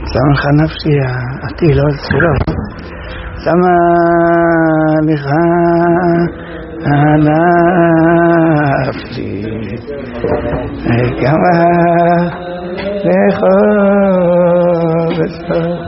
שמה לך נפשי התהילות שלו, שמה לך הנפשי כמה לך בסוף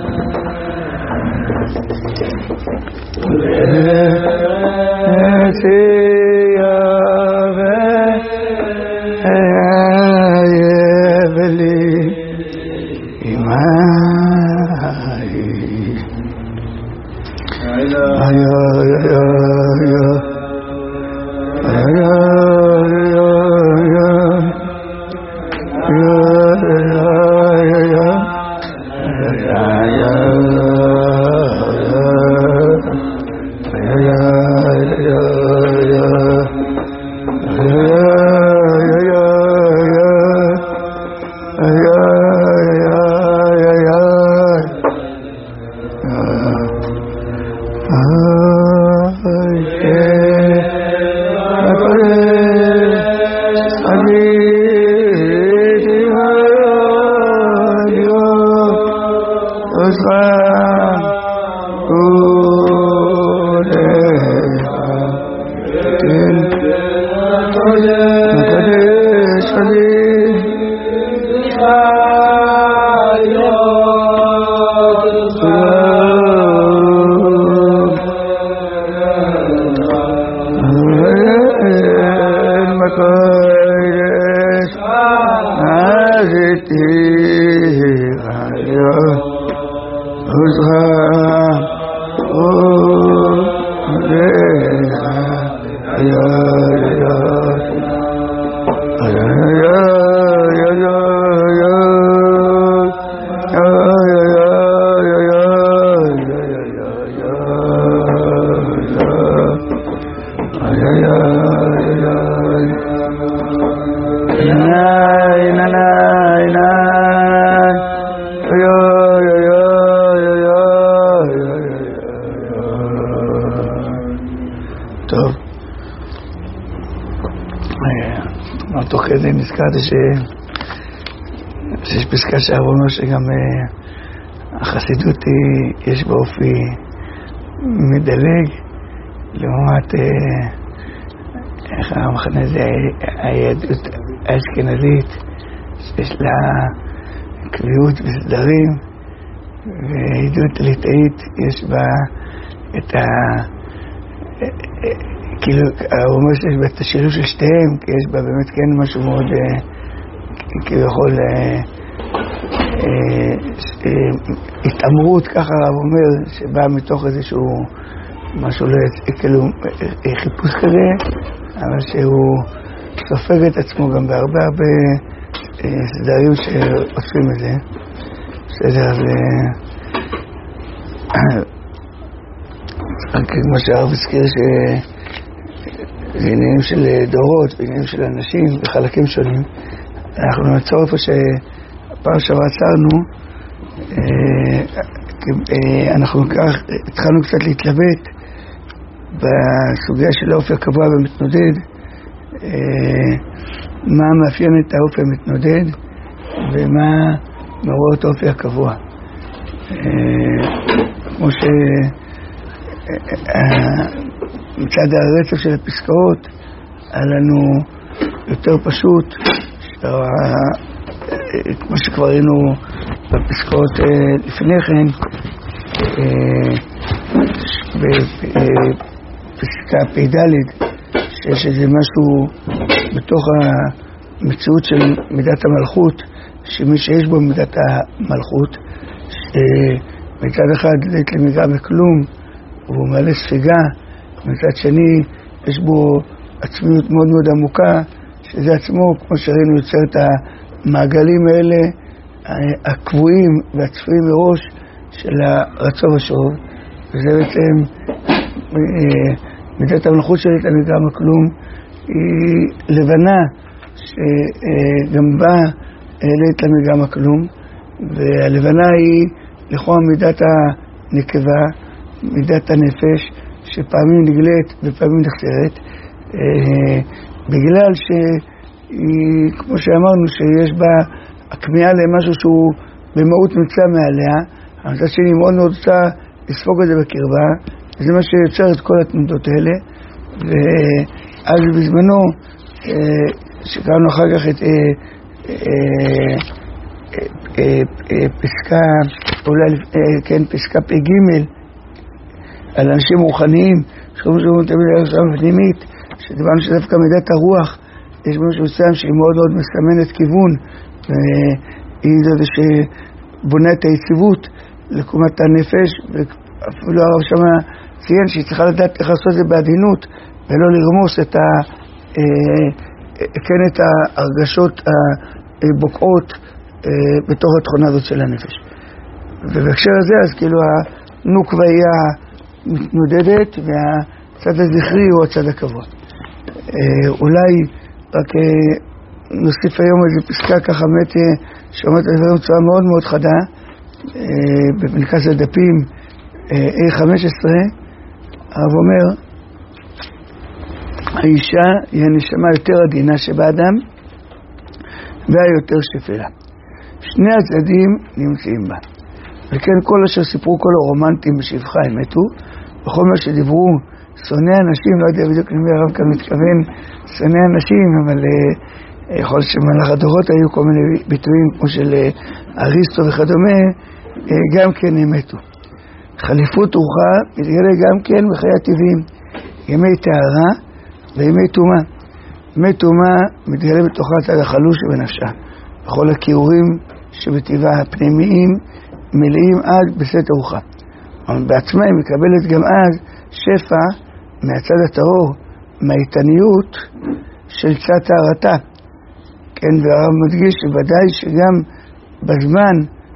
תוך כדי נזכרתי שיש פסקה שאומר שגם החסידות יש באופי מדלג לעומת איך המחנה זה היהדות האשכנזית שיש לה קביעות וסדרים, והיהדות הליטאית יש בה את כאילו, הוא אומר שיש בה את השילוב של שתיהם, כי יש בה באמת כן משהו מאוד, כאילו יכול, התאמרות, ככה הוא אומר, שבא מתוך איזשהו, משהו, כאילו, חיפוש כזה, אבל שהוא סופג את עצמו גם בהרבה סדרים שעושים את זה. בסדר, אז כמו שהרב הזכיר זה עניינים של דורות ועניינים של אנשים וחלקים שונים. אנחנו נעצור איפה שהפעם שעבר עצרנו, אנחנו כך התחלנו קצת להתלבט בסוגיה של האופי הקבוע והמתנודד, מה מאפיין את האופי המתנודד ומה מעורר את האופי הקבוע. כמו ש מצד הרצף של הפסקאות היה לנו יותר פשוט, כמו שכבר ראינו בפסקאות לפני כן, בפסקה פ"ד, שיש איזה משהו בתוך המציאות של מידת המלכות, שמי שיש בו מידת המלכות, מצד אחד זה תלמידה מכלום והוא מעלה ספיגה, מצד שני יש בו עצמיות מאוד מאוד עמוקה, שזה עצמו, כמו שראינו, יוצר את המעגלים האלה הקבועים והצפויים מראש של הרצון ושוב, וזה בעצם מידת המלכות של תלמידה מכלום היא לבנה שגם באה לתלמידה מכלום, והלבנה היא לכאורה מידת הנקבה, מידת הנפש, שפעמים נגלית ופעמים נחסרת, בגלל שהיא, כמו שאמרנו, שיש בה הכמיהה למשהו שהוא במהות נמצא מעליה, אבל מצד שני מאוד מאוד רוצה לספוג את זה בקרבה, וזה מה שיוצר את כל התנודות האלה. ואז בזמנו, שקראנו אחר כך את פסקה, אולי כן, פסקה פ"ג, על אנשים רוחניים, שקוראים שאומרים תמיד על הרשם פנימית, שדיברנו שדווקא מידת הרוח, יש משהו מסוים שהיא מאוד מאוד מסמנת כיוון, והיא זאת שבונה את היציבות לקומת הנפש, ואפילו הרב שמה ציין שהיא צריכה לדעת איך לעשות את זה בעדינות, ולא לרמוס את את ההרגשות הבוקעות בתוך התכונה הזאת של הנפש. ובהקשר הזה, אז כאילו הנוקבה היא המתנודדת, והצד הזכרי הוא הצד הקבוע. אולי רק נוסיף היום איזו פסקה ככה באמת שאומרת את הדברים בצורה מאוד מאוד חדה, בפנקס הדפים A15, הרב אומר, האישה היא הנשמה יותר עדינה שבאדם והיותר שפלה. שני הצדדים נמצאים בה. וכן כל אשר סיפרו כל הרומנטים בשבחה הם מתו, בכל מה שדיברו שונאי אנשים, לא יודע בדיוק למי הרב כאן מתכוון שונאי אנשים, אבל יכול להיות שמהלך הדורות היו כל מיני ביטויים כמו של אריסטו וכדומה, גם כן הם מתו. חליפות רוחה מתגלה גם כן בחיי הטבעיים, ימי טהרה וימי טומאה. ימי טומאה מתגלה בתוכה הצד החלוש שבנפשה, בכל הכיעורים שבטבעה הפנימיים מלאים עד בסתר רוחה. אבל בעצמה היא מקבלת גם אז שפע מהצד הטהור, מהאיתניות של צד טהרתה. כן, והרב מדגיש שוודאי שגם בזמן,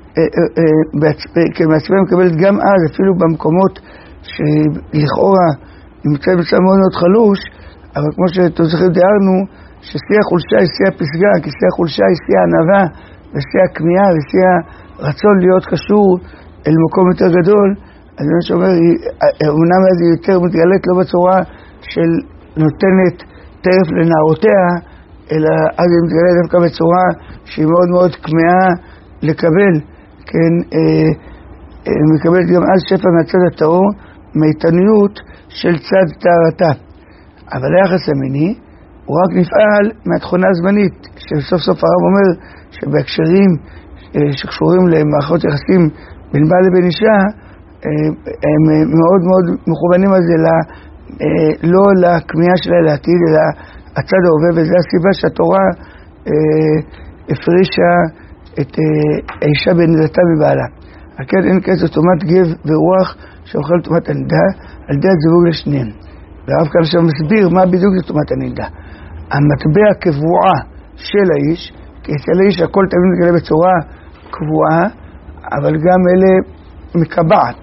בעצמה מקבלת גם אז, אפילו במקומות שלכאורה נמצא בצד מאוד מאוד חלוש, אבל כמו שאתם זוכרים תיארנו, ששיא החולשה היא שיא הפסגה, כי שיא החולשה היא שיא הענווה, ושיא הכמיהה, ושיא הרצון להיות קשור אל מקום יותר גדול. אז מה שאומר, אמנם אז היא יותר מתגלית לא בצורה של נותנת טרף לנערותיה, אלא אז היא מתגלית דווקא בצורה שהיא מאוד מאוד כמיהה לקבל, כן, מקבלת גם אז שפע מהצד הטהור, מאיתניות של צד טהרתה. אבל היחס המיני הוא רק נפעל מהתכונה הזמנית, שסוף סוף הרב אומר שבהקשרים שקשורים למערכות יחסים בין בעל לבין אישה, הם מאוד מאוד מכוונים על זה, לא לכמיהה שלה לעתיד, אלא הצד ההווה, וזו הסיבה שהתורה הפרישה את האישה בנדתה מבעלה. הכן אין כזה תומת גב ורוח שאוכל תומת הנידה, על ידי הזיווג לשניהם. והרב כאן עכשיו מסביר מה בדיוק זה תומת הנידה. המטבע קבועה של האיש, כי אצל האיש הכל תמיד מתגלה בצורה קבועה, אבל גם אלה מקבעת.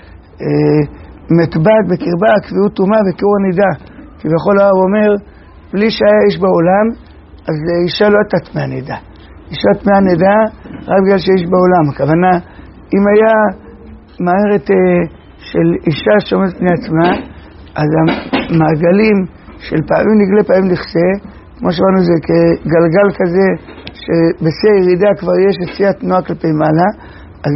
מטבעת בקרבה קביעות תומה וקירור הנידה. כי בכל הרב אומר, בלי שהיה איש בעולם, אז אישה לא הייתה טמאה נידה. אישה טמאה נידה רק בגלל שיש בעולם. הכוונה, אם היה מערכת של אישה שעומדת פני עצמה, אז המעגלים של פעמים נגלה פעמים נכסה, כמו שאמרנו זה כגלגל כזה, שבשיא הירידה כבר יש את שיא התנועה כלפי מעלה, אז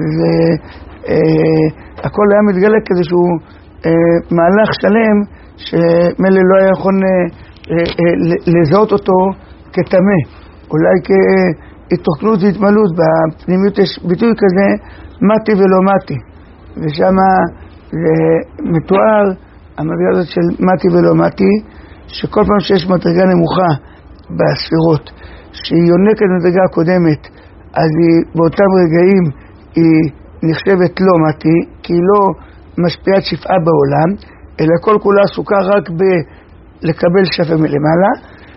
הכל היה מתגלה כאיזשהו מהלך שלם, שמילא לא היה יכול לזהות אותו כתמה, אולי כהתרוקנות והתמלות. בפנימיות יש ביטוי כזה, מתי ולא מתי, ושם זה מתואר המדרגה הזאת של מתי ולא מתי, שכל פעם שיש מדרגה נמוכה בספירות שהיא יונקת מדרגה הקודמת, אז היא באותם רגעים היא נחשבת לא מתי, כי היא לא משפיעת שפעה בעולם, אלא כל כולה עסוקה רק לקבל שפע מלמעלה,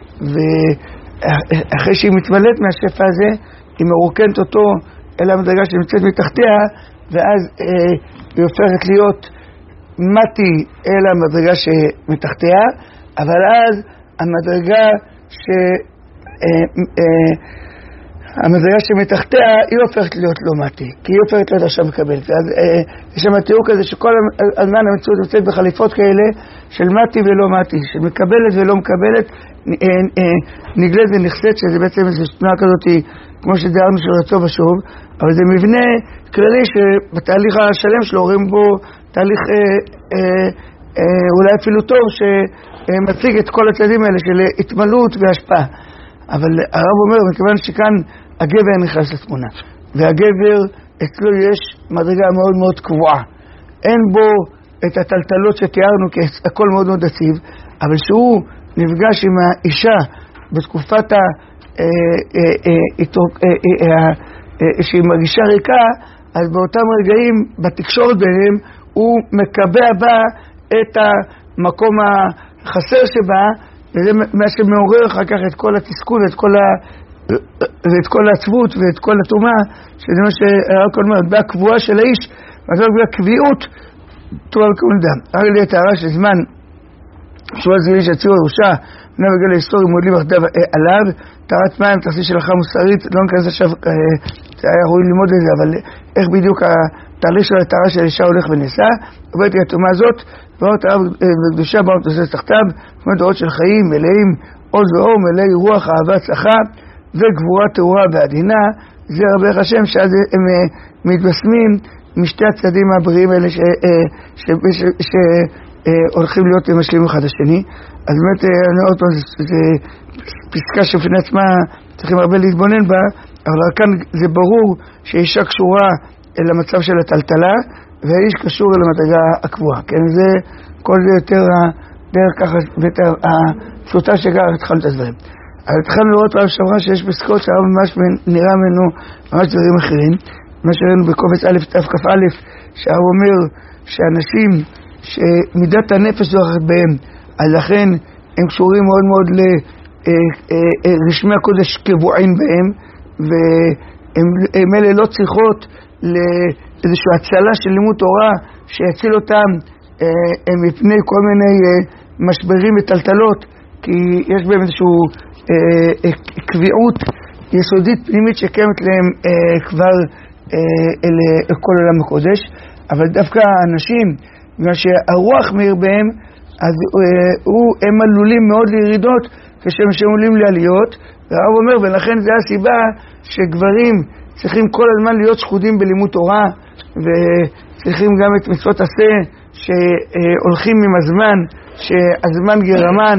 ואחרי שהיא מתמלאת מהשפע הזה היא מרוקנת אותו אל המדרגה שנמצאת מתחתיה, ואז היא הופכת להיות מתי אל המדרגה שמתחתיה, אבל אז המדרגה המדרגה שמתחתיה היא הופכת להיות לא מתי, כי היא הופכת להיות עכשיו מקבלת. אז יש שם תיאור כזה שכל הזמן המציאות נמצאת בחליפות כאלה של מתי ולא מתי, של מקבלת ולא מקבלת, נגלית ונחסית, שזה בעצם איזו תנועה כזאת, כמו שדיברנו של רצו ושוב, אבל זה מבנה כללי שבתהליך השלם שלו רואים בו תהליך אולי אפילו טוב, שמציג את כל הצעדים האלה של התמלאות והשפעה. אבל הרב אומר, מכיוון שכאן הגבר נכנס לתמונה, והגבר אצלו יש מדרגה מאוד מאוד קבועה. אין בו את הטלטלות שתיארנו, כי הכל מאוד מאוד עציב, אבל שהוא נפגש עם האישה בתקופת שהיא מרגישה ריקה, אז באותם רגעים, בתקשורת ביניהם, הוא מקבע בה את המקום החסר שבה, וזה מה שמעורר אחר כך את כל התסכול ואת כל העצבות ואת כל התאומה, שזה מה שהרב אומר, בהקבועה של האיש, והקביעות תואר כמונדם. הרי לי את הערה של זמן, שואל זה איש הציור ירושה, בני וגיל ההיסטורי מודלים אחדיו עליו, תארת מים, תחסי של החם מוסרית, לא נכנס עכשיו, זה היה ראוי ללמוד את זה, אבל איך בדיוק התהליך של התארה של אישה הולך ונעשה, עובדת התאומה הזאת, ועוד הרב בקדושה באות עושה תחתיו, כמו דורות של חיים, מלאים עוז ואור, מלאי רוח, אהבה, צלחה, וגבורה תאורה ועדינה, זה רבי השם, שאז הם מתבשמים משתי הצדדים הבריאים האלה שהולכים להיות משלימים אחד השני. אז באמת, עוד פעם, זה פסקה שבפני עצמה צריכים הרבה להתבונן בה, אבל כאן זה ברור שאישה קשורה אל המצב של הטלטלה, והאיש קשור אל המדרגה הקבועה. כן, זה, כל זה יותר דרך ככה, הפשוטה שגר התחלנו את הדברים. אז התחלנו לראות פעם שעברה שיש פסקות שהרב ממש נראה ממנו ממש דברים אחרים. מה שראינו בקובץ א' תכ"א, שהרב אומר שאנשים שמידת הנפש זוכרת בהם, אז לכן הם קשורים מאוד מאוד לרשמי הקודש קבועים בהם, והם אלה לא צריכות לאיזושהי הצלה של לימוד תורה שיציל אותם מפני כל מיני משברים וטלטלות, כי יש בהם איזושהי קביעות יסודית פנימית שקיימת להם כבר אל כל עולם הקודש. אבל דווקא האנשים, בגלל שהרוח מאיר בהם, אז הם עלולים מאוד לירידות כשהם עולים לעליות, והרב אומר, ולכן זה הסיבה שגברים צריכים כל הזמן להיות שקודים בלימוד תורה, וצריכים גם את מצוות עשה שהולכים עם הזמן, שהזמן גרמן,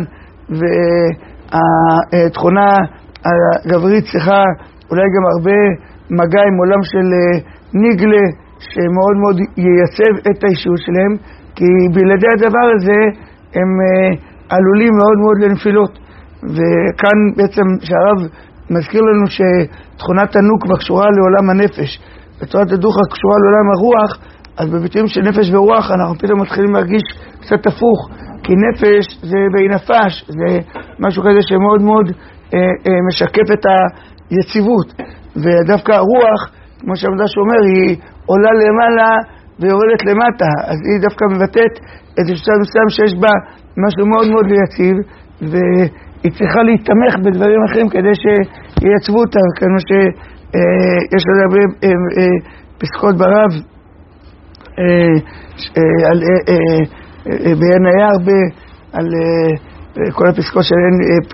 והתכונה הגברית צריכה אולי גם הרבה מגע עם עולם של ניגלה, שמאוד מאוד ייצב את האישיות שלהם, כי בלעדי הדבר הזה הם עלולים מאוד מאוד לנפילות. וכאן בעצם שהרב מזכיר לנו שתכונת הנוקבה קשורה לעולם הנפש, ותורת הדוחה קשורה לעולם הרוח, אז בביטויים של נפש ורוח אנחנו פתאום מתחילים להרגיש קצת הפוך, כי נפש זה בנפש, זה משהו כזה שמאוד מאוד משקף את היציבות, ודווקא הרוח, כמו שהמדרש אומר, היא עולה למעלה ויורדת למטה, אז היא דווקא מבטאת איזה שלב מסוים שיש בה משהו מאוד מאוד יציב, והיא צריכה להתמך בדברים אחרים כדי שייצבו אותה, כמו שיש לזה הרבה פסקות ברב בעין היער, על כל הפסקות של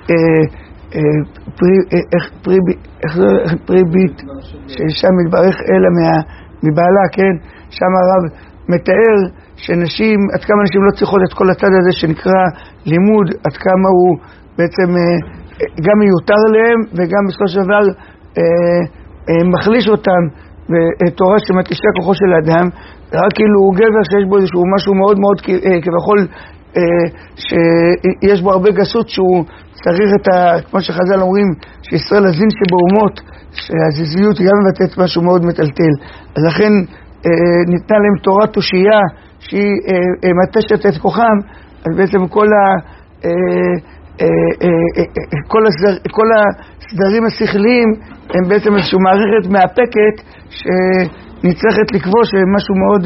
פרי ביט, ששם מתברך אלה מבעלה, כן? שם הרב מתאר שנשים, עד כמה נשים לא צריכות את כל הצד הזה שנקרא לימוד, עד כמה הוא בעצם גם מיותר להם וגם בסופו של דבר מחליש אותם, ותורה שמתישה כוחו של האדם, רק כאילו הוא גבר שיש בו איזשהו משהו מאוד מאוד כבכל, שיש בו הרבה גסות, שהוא צריך את כמו שחז"ל אומרים, שישראל הזין שבאומות, שהזיזיות גם מבטאת משהו מאוד מטלטל. אז לכן ניתנה להם תורת תושייה שהיא מתשת את כוחם, אז בעצם כל הסדרים השכליים הם בעצם איזושהי מערכת מאפקת שנצטרכת לקבוע שמשהו מאוד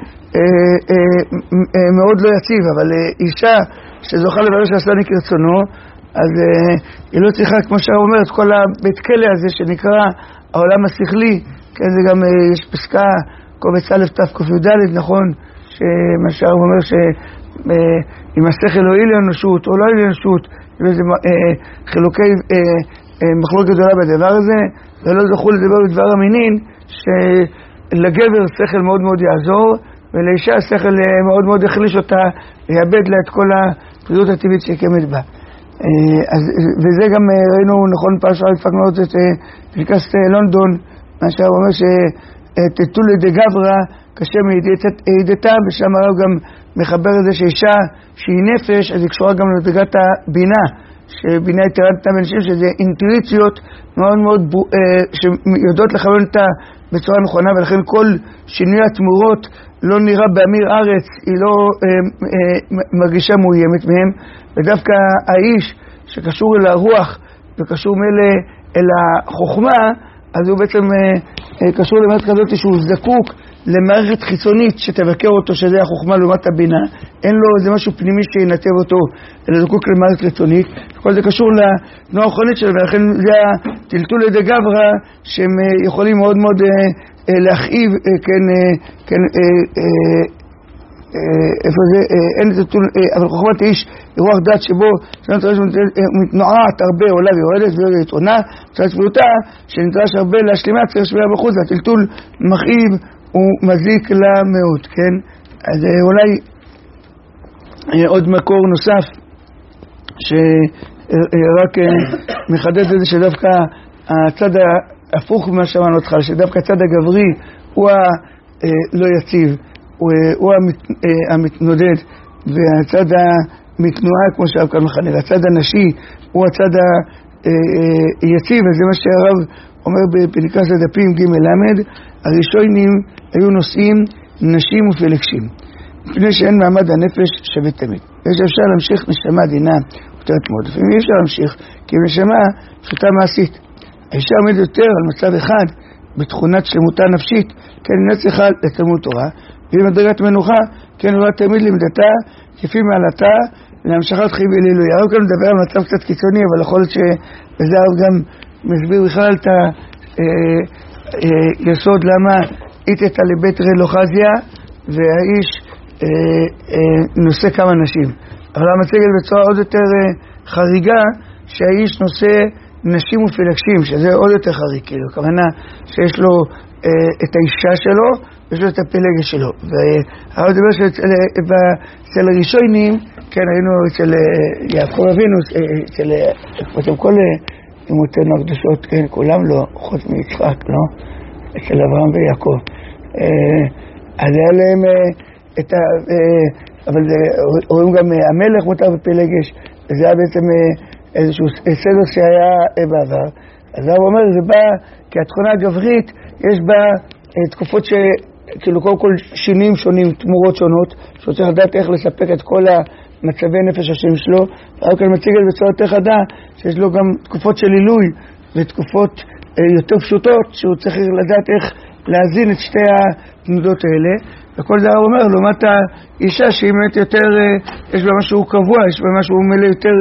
מאוד לא יציב. אבל אישה שזוכה לברך שעשה לי כרצונו, אז היא לא צריכה, כמו שהרב אומר, את כל הבית כלא הזה שנקרא העולם השכלי. כן, זה גם יש פסקה קובץ א' תק"ד, נכון, שמה שהרב אומר שאם השכל הועיל לאנושות או לא הועיל לאנושות, איזה חילוקי מחלוקת גדולה בדבר הזה, ולא זכו לדבר בדבר המינין, שלגבר שכל מאוד מאוד יעזור, ולאישה השכל מאוד מאוד יחליש אותה, יאבד לה את כל הפעילות הטבעית שקיימת בה. וזה גם ראינו נכון פעם שעברה הפקנו את פנקס לונדון, מה שהוא אומר שתתולי דגברא קשה מידיעתה, ושם הרב גם מחבר את זה שאישה שהיא נפש, אז היא קשורה גם לדרגת הבינה, שבינה יתרה ניתנה בנשים, שזה אינטואיציות מאוד מאוד שיודעות לכוון אותה בצורה נכונה, ולכן כל שינוי התמורות לא נראה באמיר ארץ, היא לא מרגישה מאוימת מהם, ודווקא האיש שקשור אל הרוח וקשור אל החוכמה, אז הוא בעצם קשור למערכת כזאת שהוא זקוק למערכת חיצונית שתבקר אותו, שזה החוכמה לעומת הבינה. אין לו איזה משהו פנימי שינתב אותו, אלא זקוק למערכת חיצונית. כל זה קשור לתנועה האחרונית שלו, ולכן זה הטלטול לידי גברא, שהם יכולים מאוד מאוד להכאיב, איפה זה, אין את הטלטול, אבל חוכמת האיש היא רוח דת שבו מתנועת הרבה עולה ויורדת ויורדת עונה, צריך פעולתה שנדרש הרבה להשלימה, צריך שבילה בחוץ, והטלטול מכאיב הוא מזיק לה מאוד, כן? אז אולי עוד מקור נוסף שרק מחדד את זה, שדווקא הצד ההפוך ממה שאמרנו אותך, שדווקא הצד הגברי הוא הלא יציב, הוא המתנודד, והצד המתנועה כמו שהרב כאן מחנך, הצד הנשי הוא הצד היציב, וזה מה שהרב אומר בפנקס הדפים ג' למד, הראשונים היו נושאים נשים ופלגשים, מפני שאין מעמד הנפש שווה תמיד. אפשר להמשיך נשמה דינה יותר מאוד, לפעמים אי אפשר להמשיך, כי נשמה פשוטה מעשית. האישה עומדת יותר על מצב אחד בתכונת שלמותה נפשית, כן אינה צריכה לתלמוד תורה, והיא מדרגת מנוחה, כן לא תמיד למדתה, כפי מעלתה, להמשכת חיים אלילויה. הרב כאן מדבר על מצב קצת קיצוני, אבל יכול להיות שבזה הרב גם מסביר בכלל את היסוד למה איתתה לבית רלוחזיה, והאיש נושא כמה נשים. אבל המציגת בצורה עוד יותר חריגה, שהאיש נושא נשים ופלגשים, שזה עוד יותר חריג, כאילו, כוונה שיש לו את האישה שלו, ויש לו את הפלגש שלו. והרב דבר שאצל הראשונים, כן, היינו אצל יעקב אבינו, אצל כל אמותינו הקדושות, כן, כולם לא, חוץ מיצחק, לא? אצל אברהם ויעקב. אז היה להם את אבל רואים גם המלך מותר בפלגש, וזה היה בעצם איזשהו סדר שהיה בעבר. אז הרב אומר, זה בא, כי התכונה הגברית, יש בה תקופות כאילו קודם כל שינים שונים, תמורות שונות, שהוא צריך לדעת איך לספק את כל המצבי נפש השם שלו, והרב כאן מציג את זה בצורה יותר חדה, שיש לו גם תקופות של עילוי, ותקופות יותר פשוטות, שהוא צריך לדעת איך להזין את שתי התנודות האלה, וכל זה הרב אומר, לעומת האישה שהיא באמת יותר, יש בה משהו קבוע, יש בה משהו מלא יותר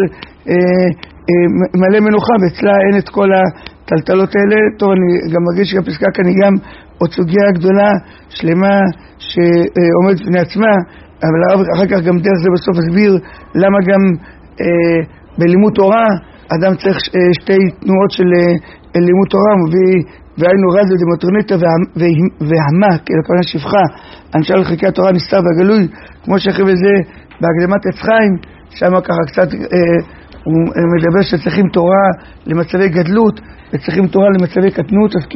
מלא מנוחה, ואצלה אין את כל הטלטלות האלה. טוב, אני גם מרגיש שהפסקה כאן היא גם עוד סוגיה גדולה, שלמה, שעומדת בפני עצמה, אבל הרב אחר כך גם דרך זה בסוף הסביר למה גם בלימוד תורה אדם צריך שתי תנועות של לימוד תורה, והיינו רזו דמטרוניתא והמה, כאילו כמובן שפחה, אנשי לחיקי התורה נסתר והגלוי, כמו שאחרי זה בהקדמת עץ חיים, שם ככה קצת הוא מדבר שצריכים תורה למצבי גדלות, וצריכים תורה למצבי קטנות, אז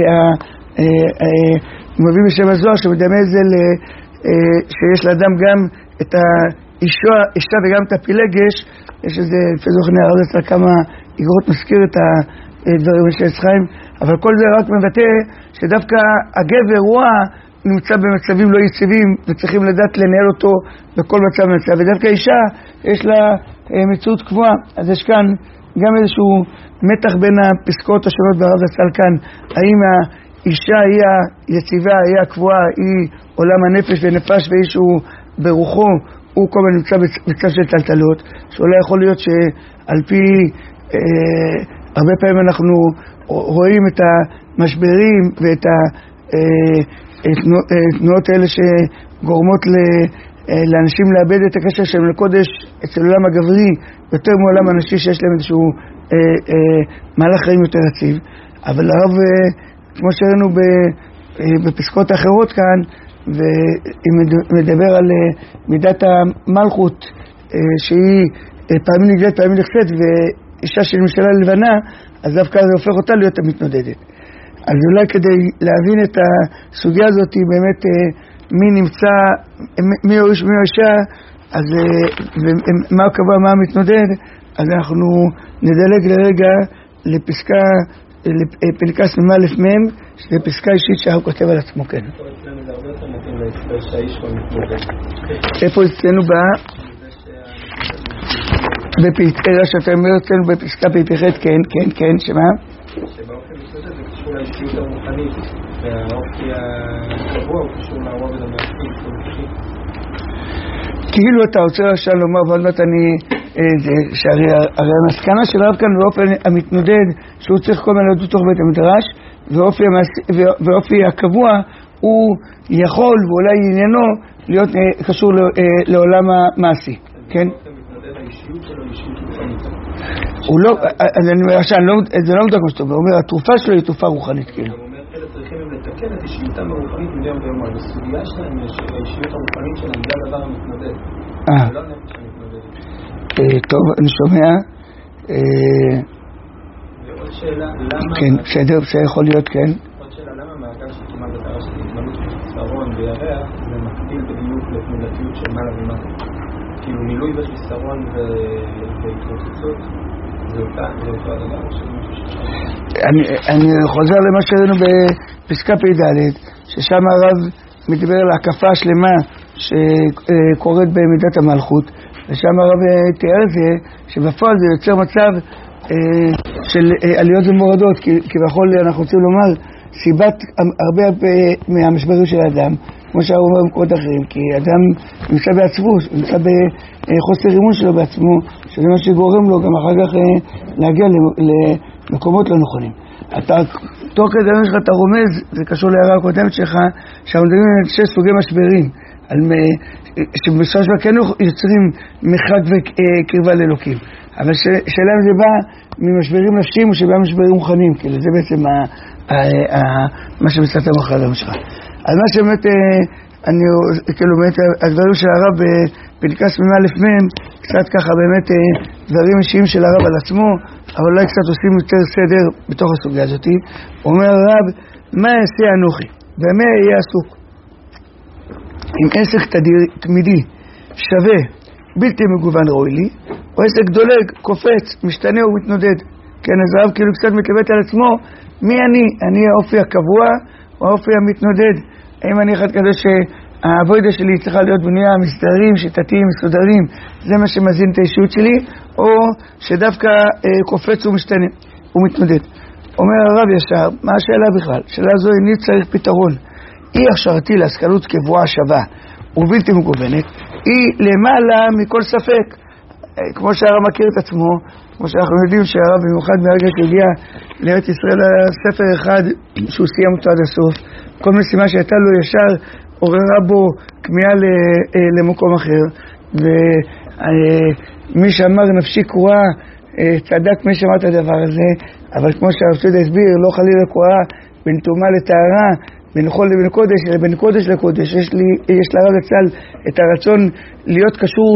הוא מביא בשם הזוהר שמדמה את זה שיש לאדם גם את האישה וגם את הפילגש, יש איזה פזוך נער אצל כמה איגרות מזכיר את הדברים של עץ חיים, אבל כל זה רק מבטא שדווקא הגבר הוא נמצא במצבים לא יציבים וצריכים לדעת לנהל אותו בכל מצב ומצב, ודווקא האישה יש לה מציאות קבועה. אז יש כאן גם איזשהו מתח בין הפסקאות השונות ברב זצ"ל כאן, האם האישה היא היציבה, היא הקבועה, היא עולם הנפש ונפש, ואיש הוא ברוחו, הוא כל הזמן נמצא בצד של טלטלות, שאולי יכול להיות שעל פי הרבה פעמים אנחנו רואים את המשברים ואת התנועות האלה שגורמות לאנשים לאבד את הקשר שלהם לקודש אצל עולם הגברי יותר מעולם הנשי שיש להם איזשהו מהלך חיים יותר רציב. אבל הרב, כמו שראינו בפסקות האחרות כאן, ומדבר על מידת המלכות שהיא פעמים נגלית פעמים נחסית ואישה של ממשלה לבנה, אז דווקא זה הופך אותה להיות המתנודדת. אז אולי כדי להבין את הסוגיה הזאת באמת מי נמצא, מי הוא איש מי הוא אישה, אז מה הקבוע מה המתנודד, אז אנחנו נדלג לרגע לפסקה לפנקס ממלף מם, שזה פסקה אישית שהרב כותב על עצמו. כן, איפה אצלנו בפסקה שאתה אומר אצלנו בפסקה פ"ח? כן, כן, כן, שמה? שבאופן מסודר זה קשור לאישיות הרוחנית, והאופי הקבוע הוא קשור לרובד המעשי, כאילו אתה רוצה עכשיו לומר, ועוד מעט שהרי המסקנה של הרב כאן באופן המתנודד, שהוא צריך כל מיני לדות תוך בית המדרש, ואופי הקבוע הוא יכול ואולי עניינו להיות קשור לעולם המעשי, כן? הוא לא, זה לא מדבר כמו שאתה אומר, הוא אומר, התרופה שלו היא תרופה רוחנית, כאילו. הוא אומר, אלה צריכים לתקן את אישיותם הרוחנית מיום ויום, אז הסוגיה שלהם, האישיות הרוחנית שלהם, זה הדבר המתנודד. זה לא נפש המתנודד. טוב, אני שומע. ועוד שאלה, למה... כן, בסדר, זה יכול להיות, כן. עוד שאלה, למה מעגל שכמעט בתארה של התמלות חיסרון וירח, זה מקביל בדיוק לתנודתיות של מעלה ומטה. כאילו מילוי בחיסרון והתרוצצות, זה אותו הדבר או שזה משהו ששם? אני חוזר למה שראינו בפסקה פ"ד, ששם הרב מדבר על ההקפה השלמה שקורית במידת המלכות, ושם הרב תיאר את זה, שבפועל זה יוצר מצב של עליות ומורדות, כי כביכול אנחנו רוצים לומר, סיבת הרבה מהמשברים של האדם, כמו שהרב אומר במקומות אחרים, כי אדם נמצא בעצבות, נמצא בחוסר אימון שלו בעצמו, שזה מה שגורם לו גם אחר כך להגיע למקומות לא נכונים. אתה, תוך כדי שלך אתה רומז, זה קשור להערה הקודמת שלך, שאנחנו מדברים על 6 סוגי משברים, שבסופו של דבר כן יוצרים מרחק וקרבה לאלוקים. אבל שאלה אם זה בא ממשברים נפשיים או שבא משברים רוחניים, כאילו זה בעצם מה שמסתתר מאחורי האדם שלך. אז מה שבאמת, כאילו באמת הדברים של הרב בפנקס ממלף מם, קצת ככה באמת דברים אישיים של הרב על עצמו, אבל אולי קצת עושים יותר סדר בתוך הסוגיה הזאת. הוא אומר הרב, מה יעשה אנוכי? במה יהיה עסוק? אם עסק תמידי, שווה, בלתי מגוון ראוי לי, או עסק דולג, קופץ, משתנה ומתנודד. כן, אז הרב כאילו קצת מתלבט על עצמו, מי אני? אני האופי הקבוע או האופי המתנודד? האם אני אחד כזה שהעבודה שלי צריכה להיות בנויה מסדרים, שיטתיים, מסודרים, זה מה שמזין את האישיות שלי, או שדווקא קופץ ומשתנה ומתנודד? אומר הרב ישר, מה השאלה בכלל? שאלה זו איני צריך פתרון. אי הכשרתי להשכלות קבועה שווה ובלתי מגוונת, היא למעלה מכל ספק. כמו שהרב מכיר את עצמו, כמו שאנחנו יודעים שהרב במיוחד מהרגע שהגיע לארץ ישראל ספר אחד שהוא סיים אותו עד הסוף, כל משימה שהייתה לו ישר עוררה בו כמיהה למקום אחר, ומי שאמר נפשי קרועה צדק מי שאמר את הדבר הזה, אבל כמו שהרב צודק הסביר, לא חלילה קרועה בין טומאה לטהרה, בין חול לבין קודש, אלא בין קודש לקודש. יש לרב זצ"ל את הרצון להיות קשור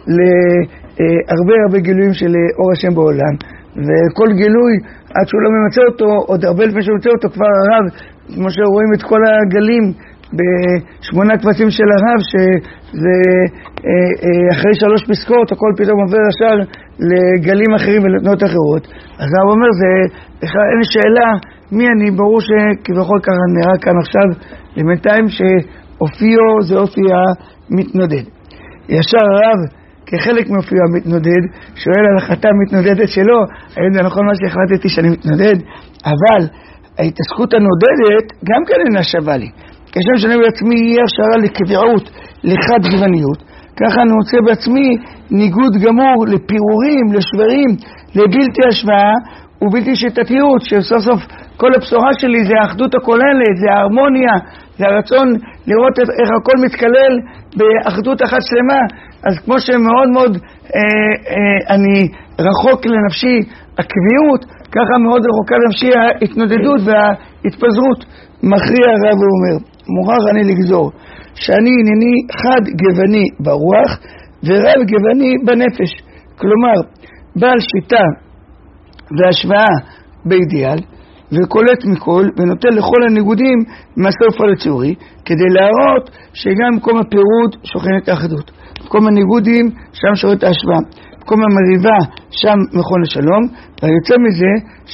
להרבה גילויים של אור השם בעולם, וכל גילוי עד שהוא לא ממצא אותו, עוד הרבה לפני שהוא ממצא אותו, כבר הרב, כמו שרואים את כל הגלים ב8 קבצים של הרב, שזה אחרי 3 פסקות הכל פתאום עובר ישר לגלים אחרים ולתנועות אחרות. אז הרב אומר, זה אין שאלה מי אני, ברור שכביכול ככה נראה כאן עכשיו למתיים שאופיו זה אופי המתנודד. ישר הרב כחלק מאופיו המתנודד שואל על החלטה המתנודדת שלו, האם זה נכון מה שהחלטתי שאני מתנודד? אבל ההתעסקות הנודדת גם כן אינה שווה לי. כשם שאני בעצמי יהיה הכשרה לקביעות, לחד גווניות, ככה אני רוצה בעצמי ניגוד גמור לפירורים, לשברים, לבלתי השוואה ובלתי שיטתיות, שסוף סוף כל הבשורה שלי זה האחדות הכוללת, זה ההרמוניה, זה הרצון לראות איך הכל מתכלל באחדות אחת שלמה. אז כמו שמאוד מאוד אני רחוק לנפשי הקביעות, ככה מאוד רחוקה לנפשי ההתנודדות וההתפזרות. מכריע הרב ואומר, מוכרח אני לגזור שאני הנני חד גווני ברוח ורב גווני בנפש. כלומר, בעל שיטה והשוואה באידיאל, וקולט מכל ונותן לכל הניגודים מהסוף על הציורי, כדי להראות שגם מקום הפירוד שוכן את האחדות, מקום הניגודים שם שוכן את ההשוואה, מקום המריבה שם מכון לשלום. ויוצא מזה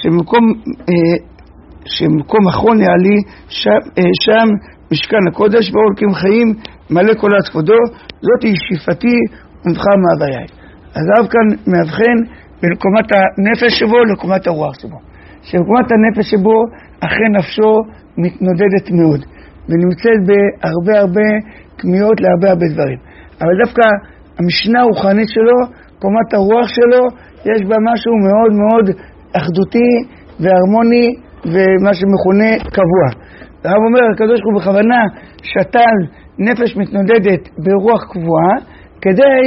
שמקום אחרון יעלי שם משכן הקודש והולכים חיים מלא כל עד כבודו, זאת היא שאיפתי ומבחר מהוויי. אז הרב כאן מאבחן בין קומת הנפש שבו לקומת הרוח שבו, שבקומת הנפש שבו אכן נפשו מתנודדת מאוד ונמצאת בהרבה כמיות להרבה דברים, אבל דווקא המשנה הרוחנית שלו, קומת הרוח שלו, יש בה משהו מאוד מאוד אחדותי והרמוני ומה שמכונה קבוע. הרב אומר, הקדוש ברוך הוא בכוונה שתל נפש מתנודדת ברוח קבועה, כדי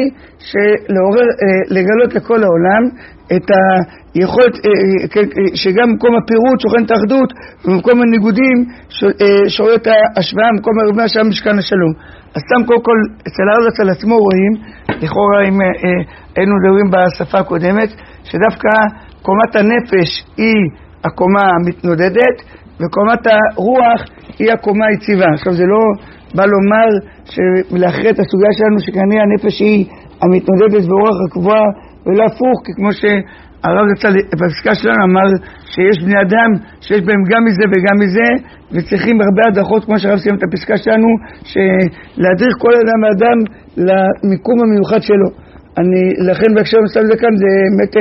לגלות לכל העולם את היכולת שגם במקום הפירוט שוכן את האחדות, ובמקום הניגודים שרואה את ההשוואה, במקום הריבה שם משכן השלום. אז סתם קודם כל אצל הרב אצל עצמו רואים, לכאורה אם היינו מדברים בשפה הקודמת, שדווקא קומת הנפש היא הקומה המתנודדת, וקומת הרוח היא הקומה היציבה. עכשיו זה לא בא לומר שלאחרי את הסוגיה שלנו שכנראה הנפש היא המתנודדת ברוח הקבועה ולא הפוך, כי כמו שהרב בפסקה שלנו אמר שיש בני אדם שיש בהם גם מזה וגם מזה, וצריכים הרבה הדרכות, כמו שהרב סיים את הפסקה שלנו, להדריך כל אדם ואדם למיקום המיוחד שלו. לכן בהקשר נוסף זה כאן זה באמת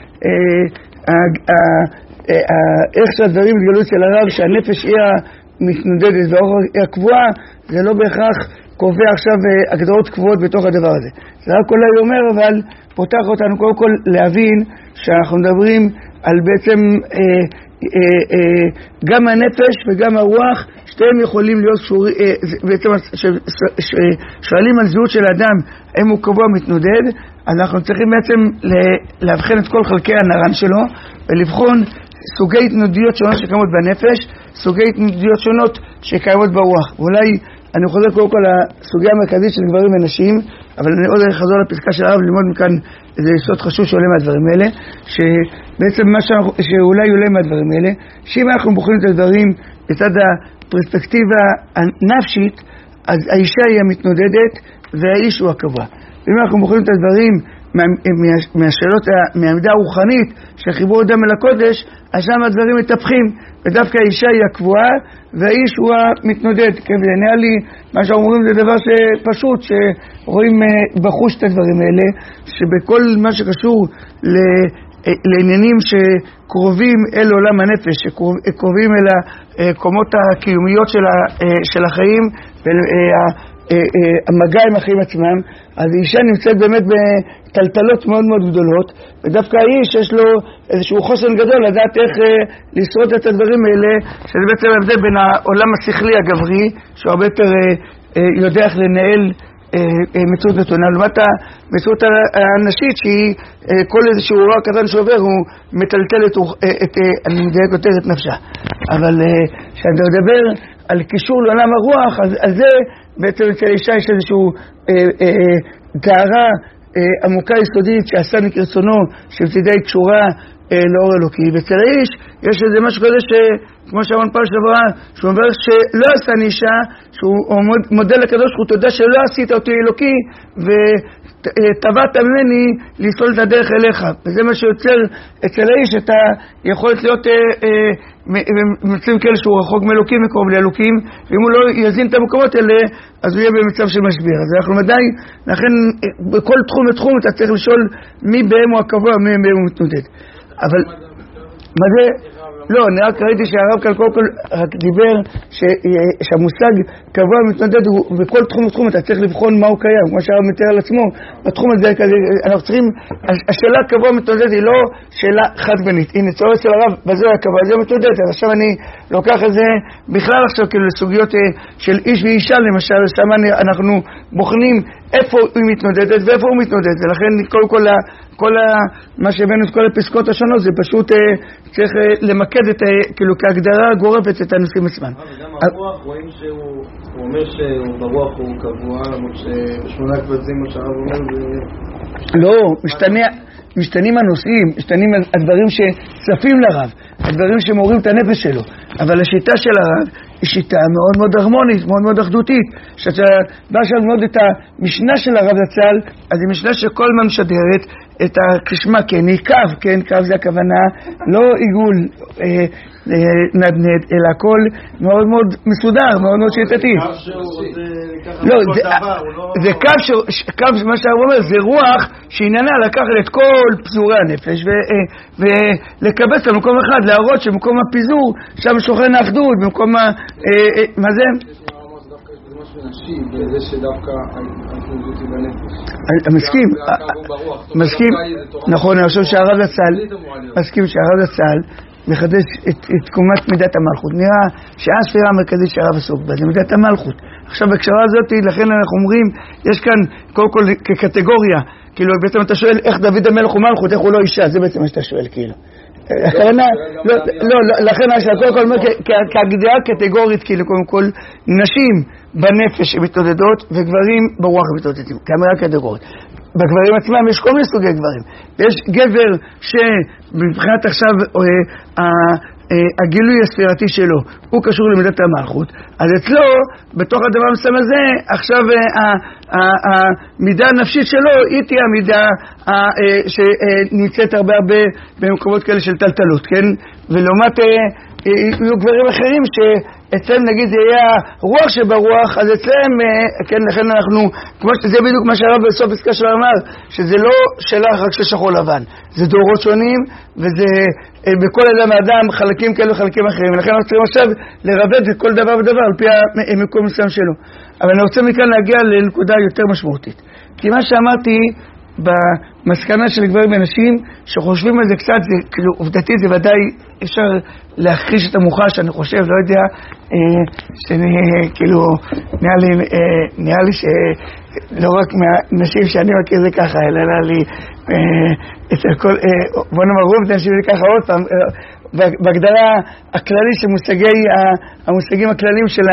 איך שהדברים התגלו אצל הרב שהנפש היא המתנודדת והרוח היא הקבועה, זה לא בהכרח קובע עכשיו הגדרות קבועות בתוך הדבר הזה. זה רק אולי אומר, אבל פותח אותנו קודם כל להבין שאנחנו מדברים על בעצם גם הנפש וגם הרוח, שתיהם יכולים להיות בעצם שואלים על זהות של האדם, האם הוא קבוע מתנודד, אז אנחנו צריכים בעצם להבחן את כל חלקי הנרן שלו ולבחון סוגי התנודיות שונות שקיימות בנפש, סוגי התנודיות שונות שקיימות ברוח. ואולי אני חוזר קודם כל לסוגיה המרכזית של גברים ונשים, אבל אני עוד אחזור לפסקה של הרב ללמוד מכאן איזה יסוד חשוב שעולה מהדברים האלה, שבעצם מה שאולי עולה מהדברים האלה, שאם אנחנו בוחרים את הדברים בצד הפרספקטיבה הנפשית, אז האישה היא המתנודדת והאיש הוא הקבוע. ואם אנחנו בוחרים את הדברים מהשאלות, מהעמדה הרוחנית של חיבור אדם אל הקודש, אז שם הדברים מתהפכים, ודווקא האישה היא הקבועה והאיש הוא המתנודד. כן, ונראה לי מה שאומרים זה דבר שפשוט, שרואים בחוש את הדברים האלה, שבכל מה שקשור לעניינים שקרובים אל עולם הנפש, שקרובים אל הקומות הקיומיות של החיים המגע עם החיים עצמם, אז האישה נמצאת באמת בטלטלות מאוד מאוד גדולות, ודווקא האיש יש לו איזשהו חוסן גדול לדעת איך לשרוד את הדברים האלה, שזה בעצם ההבדל בין העולם השכלי הגברי, שהוא הרבה יותר יודע איך לנהל מציאות נתונה, לעומת המציאות הנשית שהיא כל איזשהו רוע קטן שעובר הוא מטלטל אני מדייק יותר את נפשה. אבל כשאני מדבר על קישור לעולם הרוח, אז זה בעצם אצל האישה יש איזשהו טהרה עמוקה יסודית שעשה מכרצונו שבצדה היא קשורה לאור אלוקי, ואצל האיש יש איזה משהו כזה כמו שאמרנו פעם שעברה, שהוא אומר שלא עשה אישה, שהוא מודה לקדוש ברוך הוא, תודה שלא עשית אותי אלוקי וטבעת ממני לסלול את הדרך אליך. וזה מה שיוצר אצל האיש את היכולת להיות במצבים כאלה שהוא רחוק מאלוקים מקרוב לאלוקים, ואם הוא לא יזין את המקומות האלה אז הוא יהיה במצב של משבר. אז אנחנו מדי, לכן בכל תחום ותחום אתה צריך לשאול מי בהם הוא הקבוע ומי בהם הוא מתנודד. אבל מה זה? לא, אני רק ראיתי שהרב כאן כל רק דיבר שהמושג קבוע מתנודד בכל תחום ותחום אתה צריך לבחון מה הוא קיים, כמו שהרב מתאר על עצמו בתחום הזה. אנחנו צריכים, השאלה קבוע מתנודד היא לא שאלה חד בנית, הנה צורך של הרב בזה הקבוע, זה מתנודד, אז עכשיו אני לוקח את זה בכלל עכשיו כאילו לסוגיות של איש ואישה למשל, שם אנחנו בוחנים איפה היא מתנודדת ואיפה הוא מתנודד, ולכן כל מה שהבאנו את כל הפסקות השונות זה פשוט צריך למקד את כאילו כהגדרה גורפת את הנושאים עצמם. וגם הרוח רואים שהוא אומר שברוח הוא קבוע, למרות שבשמונה קבצים מה שהרב אומר זה... לא, משתנים הנושאים, משתנים הדברים שצפים לרב, הדברים שמורים את הנפש שלו, אבל השיטה של הרב היא שיטה מאוד מאוד הרמונית, מאוד מאוד אחדותית. שאתה בא שם ללמוד את המשנה של הרב זצ"ל, אז היא משנה שכל מה משדרת את כשמה כן, היא קו, כן, קו זה הכוונה, לא עיגול נדנד, אלא הכל מאוד מאוד מסודר, מאוד מאוד שיטתי. לא, זה קו, מה שהרב אומר, זה רוח שעניינה לקחת את כל פזורי הנפש ולקבץ למקום אחד, להראות שמקום הפיזור, שם שוכן האחדות, במקום מה זה? בזה שדווקא ההתנגדות היא בנפש. מסכים, נכון, אני חושב שהרב זצ"ל, מסכים שהרב זצ"ל מחדש את קומת מידת המלכות. נראה שהספירה המרכזית שהרב עסוק בה, זה מידת המלכות. עכשיו בקשרה הזאת, לכן אנחנו אומרים, יש כאן קודם כל כקטגוריה, כאילו בעצם אתה שואל איך דוד המלך הוא מלכות, איך הוא לא אישה, זה בעצם מה שאתה שואל כאילו. לכן קודם כל אומר כהגדרה קטגורית, כאילו קודם כל נשים בנפש שמתנודדות וגברים ברוח מתנודדים, כאמירה קטגורית. בגברים עצמם יש כל מיני סוגי גברים. יש גבר שמבחינת עכשיו הגילוי הספירתי שלו הוא קשור למידת המלכות, אז אצלו בתוך הדבר המסוים הזה עכשיו המידה הנפשית שלו היא תהיה המידה שנמצאת הרבה במקומות כאלה של טלטלות, כן? ולעומת יהיו גברים אחרים שאצלם נגיד זה יהיה הרוח שברוח, אז אצלם, כן, לכן אנחנו, כמו שזה בדיוק מה שהרב בסוף פסקה שלו אמר, שזה לא שאלה רק של שחור לבן, זה דורות שונים, וזה בכל אדם האדם חלקים כאלה וחלקים אחרים, ולכן אנחנו צריכים עכשיו לרבד את כל דבר ודבר על פי המקום מסוים שלו. אבל אני רוצה מכאן להגיע לנקודה יותר משמעותית, כי מה שאמרתי במסקנה של גברים ונשים שחושבים על זה קצת, זה כאילו עובדתית, זה ודאי אפשר להכחיש את המוחש, אני חושב, לא יודע, כאילו נראה לי שלא רק מהנשים שאני מכיר זה ככה, אלא נראה לי אצל כל, בוא נאמר רוב אנשים זה ככה עוד פעם, בהגדרה הכללי של המושגים הכלליים של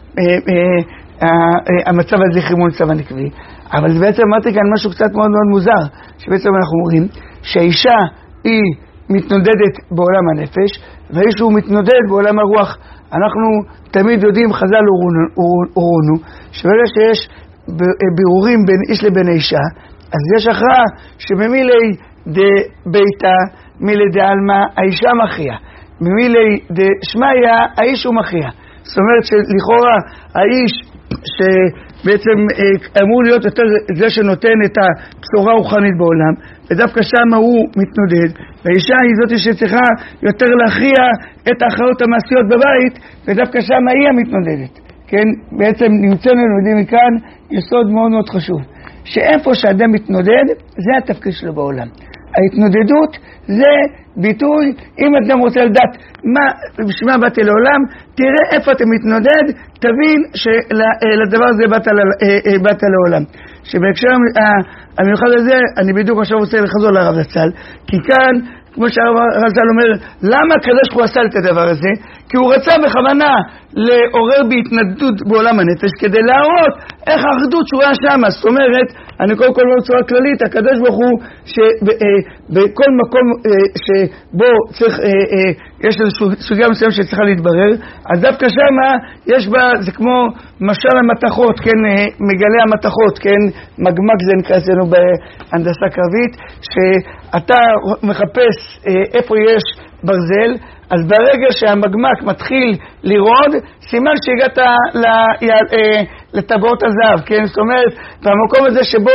המצב הזכרי מול מצב הנקבי. אבל זה בעצם אמרתי כאן משהו קצת מאוד מאוד מוזר, שבעצם אנחנו אומרים שהאישה היא מתנודדת בעולם הנפש, והאיש הוא מתנודד בעולם הרוח. אנחנו תמיד יודעים, חז"ל הורונו, שברגע שיש בירורים בין איש לבין אישה, אז יש הכרעה שממילי דביתה, מילי דעלמא, האישה מכריעה, ממילי דשמיא, האיש הוא מכריע. זאת אומרת שלכאורה האיש שבעצם אמור להיות יותר זה שנותן את הבשורה הרוחנית בעולם, ודווקא שם הוא מתנודד, והאישה היא זאת שצריכה יותר להכריע את ההכרעות המעשיות בבית, ודווקא שם היא המתנודדת. כן, בעצם נמצאנו לומדים מכאן יסוד מאוד מאוד חשוב, שאיפה שאדם מתנודד זה התפקיד שלו בעולם. ההתנודדות זה ביטוי, אם אדם רוצה לדעת בשביל מה באתי לעולם, תראה איפה אתה מתנודד, תבין שלדבר הזה באת לעולם. שבהקשר המיוחד הזה, אני בדיוק עכשיו רוצה לחזור לרב זצ"ל, כי כאן, כמו שהרב זצ"ל אומר, למה הקדוש ברוך הוא עשה את הדבר הזה? כי הוא רצה בכוונה לעורר בהתנדדות בעולם הנפש, כדי להראות איך האחדות שהוא היה שם. זאת אומרת, אני קודם כל בצורה כללית, הקדוש ברוך הוא שבכל מקום שבו צריך, יש איזו סוגיה מסוים שצריכה להתברר, אז דווקא שם יש בה, זה כמו משל המתכות, כן, מגלי המתכות, כן, מגמק זה נקרא אצלנו בהנדסה קרבית, שאתה מחפש איפה יש ברזל, אז ברגע שהמגמק מתחיל לרעוד, סימן שהגעת לטבעות הזהב, כן? זאת אומרת, במקום הזה שבו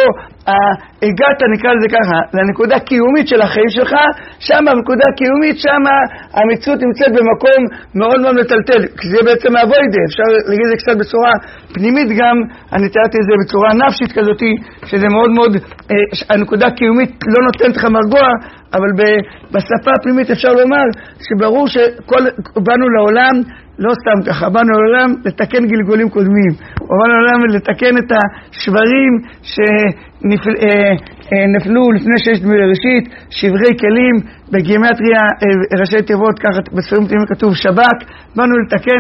הגעת, נקרא לזה ככה, לנקודה קיומית של החיים שלך, שם הנקודה הקיומית, שם המציאות נמצאת במקום מאוד מאוד מטלטל, כי זה בעצם מהווידה, אפשר להגיד את זה קצת בצורה פנימית גם, אני תיארתי את זה בצורה נפשית כזאת, שזה מאוד מאוד, הנקודה הקיומית לא נותנת לך מרגוע, אבל בשפה הפנימית אפשר לומר שברור שבאנו לעולם, לא סתם ככה, באנו לעולם לתקן גלגולים קודמים, באנו לעולם לתקן את השברים שנפלו לפני שיש דמי ראשית, שברי כלים, בגימטריה ראשי תיבות, ככה בספרים פנימיים כתוב שבק, באנו לתקן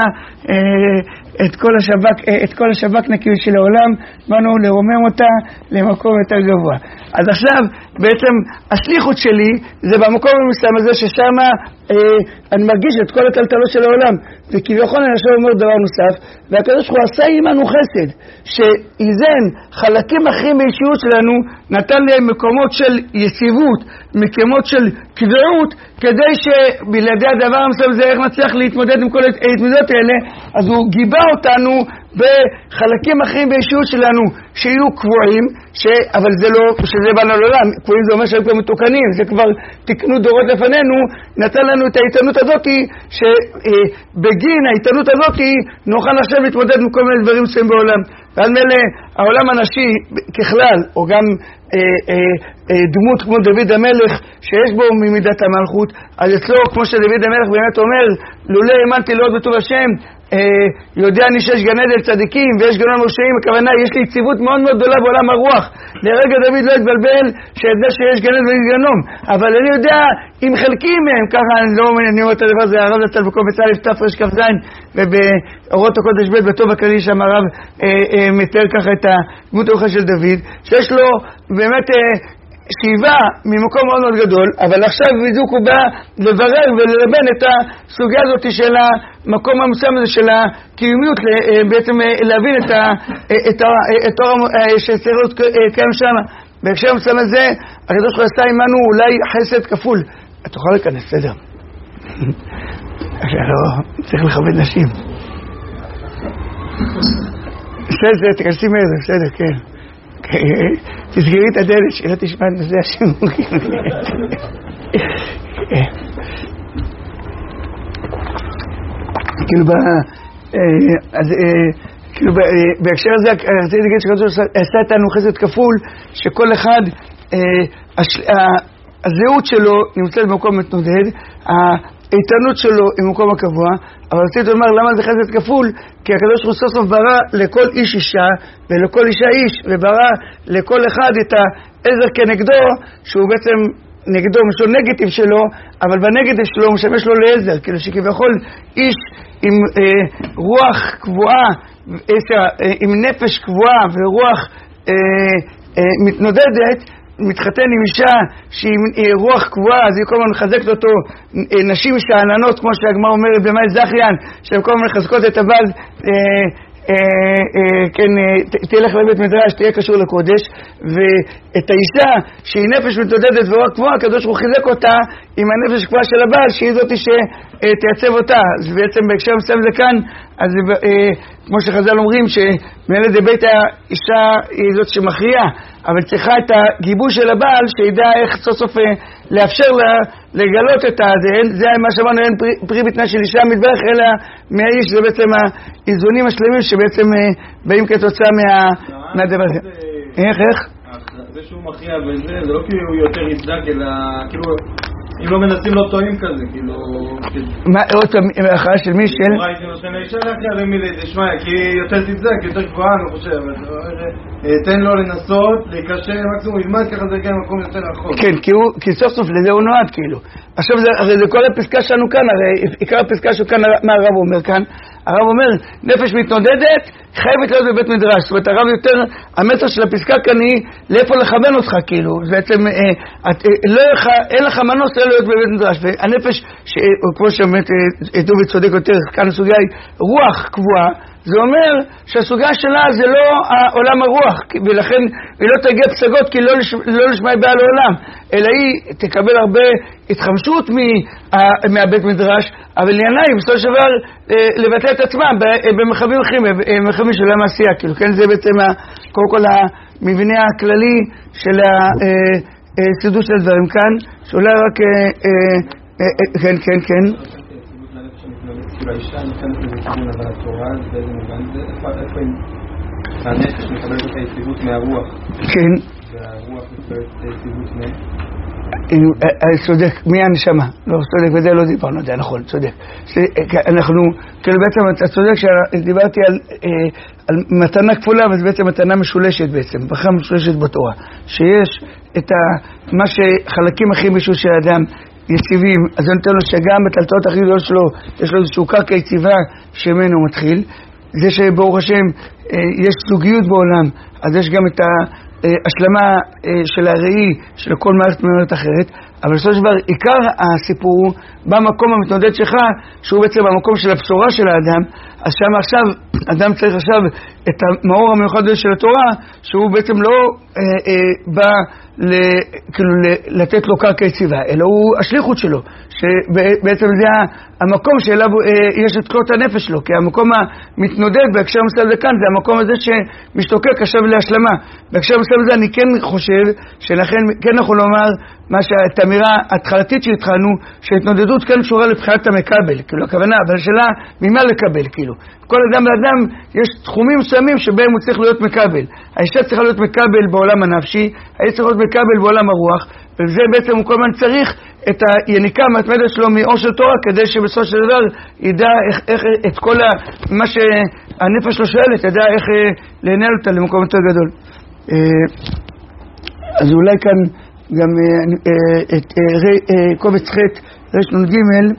את כל השבק נקי של העולם, באנו לרומם אותה למקום יותר גבוה. אז עכשיו בעצם השליחות שלי זה במקום המסוים הזה ששם אני מרגיש את כל הטלטלות של העולם, וכביכול אני עכשיו אומר דבר נוסף, והקדוש ברוך הוא עשה עמנו חסד שאיזן חלקים אחרים באישיות שלנו, נתן להם מקומות של יציבות, מקומות של קביעות, כדי שבלעדי הדבר המסוים זה איך נצליח להתמודד עם כל ההתמודדות האלה. אז הוא גיבה אותנו בחלקים אחרים באישיות שלנו שיהיו קבועים, אבל זה לא שזה בנו לעולם, קבועים זה אומר שהם כבר מתוקנים, זה כבר תקנו דורות לפנינו, נתן לנו את האיתנות הזאת, שבגין האיתנות הזאת נוכל עכשיו להתמודד עם כל מיני דברים מסוימים בעולם. ועד מלא העולם הנשי ככלל, או גם דמות כמו דוד המלך שיש בו ממידת המלכות, אז אצלו כמו שדוד המלך באמת אומר, לולא האמנתי לעוד בטוב השם, יודע אני שיש גן עדן צדיקים ויש גנון מרשעים, הכוונה יש לי יציבות מאוד מאוד גדולה בעולם הרוח. לרגע דוד לא התבלבל שידע שיש גן עדן וגנום, אבל אני יודע אם חלקים מהם, ככה אני לא אומר את הדבר הזה, הרב זצ"ל בקובץ א' תרכ"ז ובאורות הקודש ב' בטוב הכללי שם הרב מתאר ככה את הדמות הרוחנית של דוד, שיש לו באמת שאיבה ממקום מאוד מאוד גדול, אבל עכשיו בדיוק הוא בא לברר וללבן את הסוגיה הזאת של המקום המסוים הזה של הקיומיות, בעצם להבין את אור שצריך להיות קיים שם. בהקשר המסוים הזה, הקדוש ברוך הוא עשה עמנו אולי חסד כפול. את תוכל להיכנס, בסדר? צריך לכבד נשים. בסדר, תכנסי מאיזה, בסדר, כן. תסגרי את הדלת שלא תשמע את נושא השם. כאילו בהקשר הזה רציתי להגיד שקדוש עשה איתנו חסד כפול, שכל אחד הזהות שלו נמצאת במקום מתנודד, האיתנות שלו היא במקום הקבוע. אבל רציתי לומר למה זה חסד כפול, כי הקדוש ברוך הוא סוף סוף ברא לכל איש אישה ולכל אישה איש, וברא לכל אחד את העזר כנגדו, שהוא בעצם נגדו, משהו נגטיב שלו, אבל בנגטיב שלו הוא משמש לו לעזר, כאילו שכביכול איש עם רוח קבועה, עם נפש קבועה ורוח מתנודדת, מתחתן עם אישה שהיא רוח קבועה, אז היא כל הזמן מחזקת אותו. נשים שאננות, כמו שהגמרא אומרת במאי זכיין, שהן כל הזמן מחזקות את הבעל, כן, תלך לבית מדרש, תהיה קשור לקודש. ואת האישה שהיא נפש מתנודדת ורוח קבועה, הקדוש ברוך הוא חיזק אותה עם הנפש הקבועה של הבעל, שהיא זאת שתייצב אותה. אז בעצם בהקשר מסוים זה כאן, אז כמו שחז"ל אומרים שמילד בית האישה היא זאת שמכריעה, אבל צריכה את הגיבוש של הבעל שידע איך סוף סוף לאפשר לה לגלות את זה מה שאמרנו, אין פרי בטנה של אישה מתברך אלא מהאיש. זה בעצם האיזונים השלמים שבעצם באים כתוצאה מהדבר הזה. איך? זה שהוא מכריע בזה, זה לא כאילו הוא יותר יצדק, אלא כאילו אם לא מנסים לא טועים כזה, כאילו מה, עוד פעם, ההכרעה של מי? של? הייתי נושן האישה להכריע למילי, תשמע, כי יותר תצדק, יותר גבוהה, אני חושב, תן לו לנסות, להיקשר, מקסימום ילמד, ככה זה גם מקום יותר רחוק. כן, כי סוף סוף לזה הוא נועד, כאילו. עכשיו, הרי זה כל הפסקה שלנו כאן, הרי עיקר הפסקה שלנו כאן, מה הרב אומר כאן? הרב אומר, נפש מתנודדת, חייבת להיות בבית מדרש. זאת אומרת, הרב יותר, המסר של הפסקה כאן היא, לאיפה לכוון אותך, כאילו. זה בעצם, אין לך מנוס לא להיות בבית מדרש. והנפש, כמו שבאמת דובי צודק יותר, כאן הסוגיה היא רוח קבועה, זה אומר שהסוגיה שלה זה לא העולם הרוח, ולכן היא לא תגיע פסגות, כי לא לשמע בעל העולם, אלא היא תקבל הרבה התחמשות מהבית מדרש, אבל עניינה היא בסופו של דבר לבטא את עצמה במרחבים אחרים, במרחבים של עולם העשייה, כאילו, כן, זה בעצם קודם כל המבנה הכללי של הסידור של הדברים כאן, שאולי רק, כן. כאילו האישה נותנת לזה כיוון, אבל התורה זה באיזה מובן זה, איפה הנפש מקבלת את היציבות מהרוח? כן. והרוח מקבלת את היציבות מה? צודק, מי הנשמה? לא, צודק, וזה לא דיברנו, זה נכון, צודק. אנחנו, כאילו בעצם, אתה צודק שדיברתי על מתנה כפולה, אבל זה בעצם מתנה משולשת בעצם, ברכה משולשת בתורה, שיש את מה שחלקים הכי משהו של האדם, יציבים, אז זה נותן לו שגם בטלטלות הכי גדולות שלו יש לו איזשהו קרקע יציבה שממנו הוא מתחיל. זה שברוך השם יש זוגיות בעולם, אז יש גם את ההשלמה של הראי של כל מערכת אחרת, אבל בסופו של דבר עיקר הסיפור הוא במקום המתנודד שלך, שהוא בעצם במקום של הבשורה של האדם. אז שם עכשיו אדם צריך עכשיו את המאור המיוחד של התורה, שהוא בעצם לא בא כאילו לתת לו קרקע יציבה, אלא הוא השליחות שלו, שבעצם זה המקום שאליו יש את כלות הנפש שלו, כי המקום המתנודד בהקשר מסוים זה כאן, זה המקום הזה שמשתוקק עכשיו להשלמה. בהקשר מסוים זה אני כן חושב שלכן כן יכול לומר את האמירה התחלתית שהתחלנו, שהתנודדות כן קשורה לבחינת המקבל, כאילו הכוונה, אבל השאלה ממה לקבל, כאילו כל אדם לאדם יש תחומים מסוימים שבהם הוא צריך להיות מקבל. האישה צריכה להיות מקבל בעולם הנפשי, האיש צריך להיות מקבל בעולם הרוח, וזה בעצם הוא כל הזמן צריך את היניקה המתמדת שלו מאור של תורה, כדי שבסופו של דבר ידע איך את כל מה שהנפש שלו שואלת, ידע איך לנהל אותה למקום יותר גדול. אז אולי כאן גם את קובץ ח' ר"ג,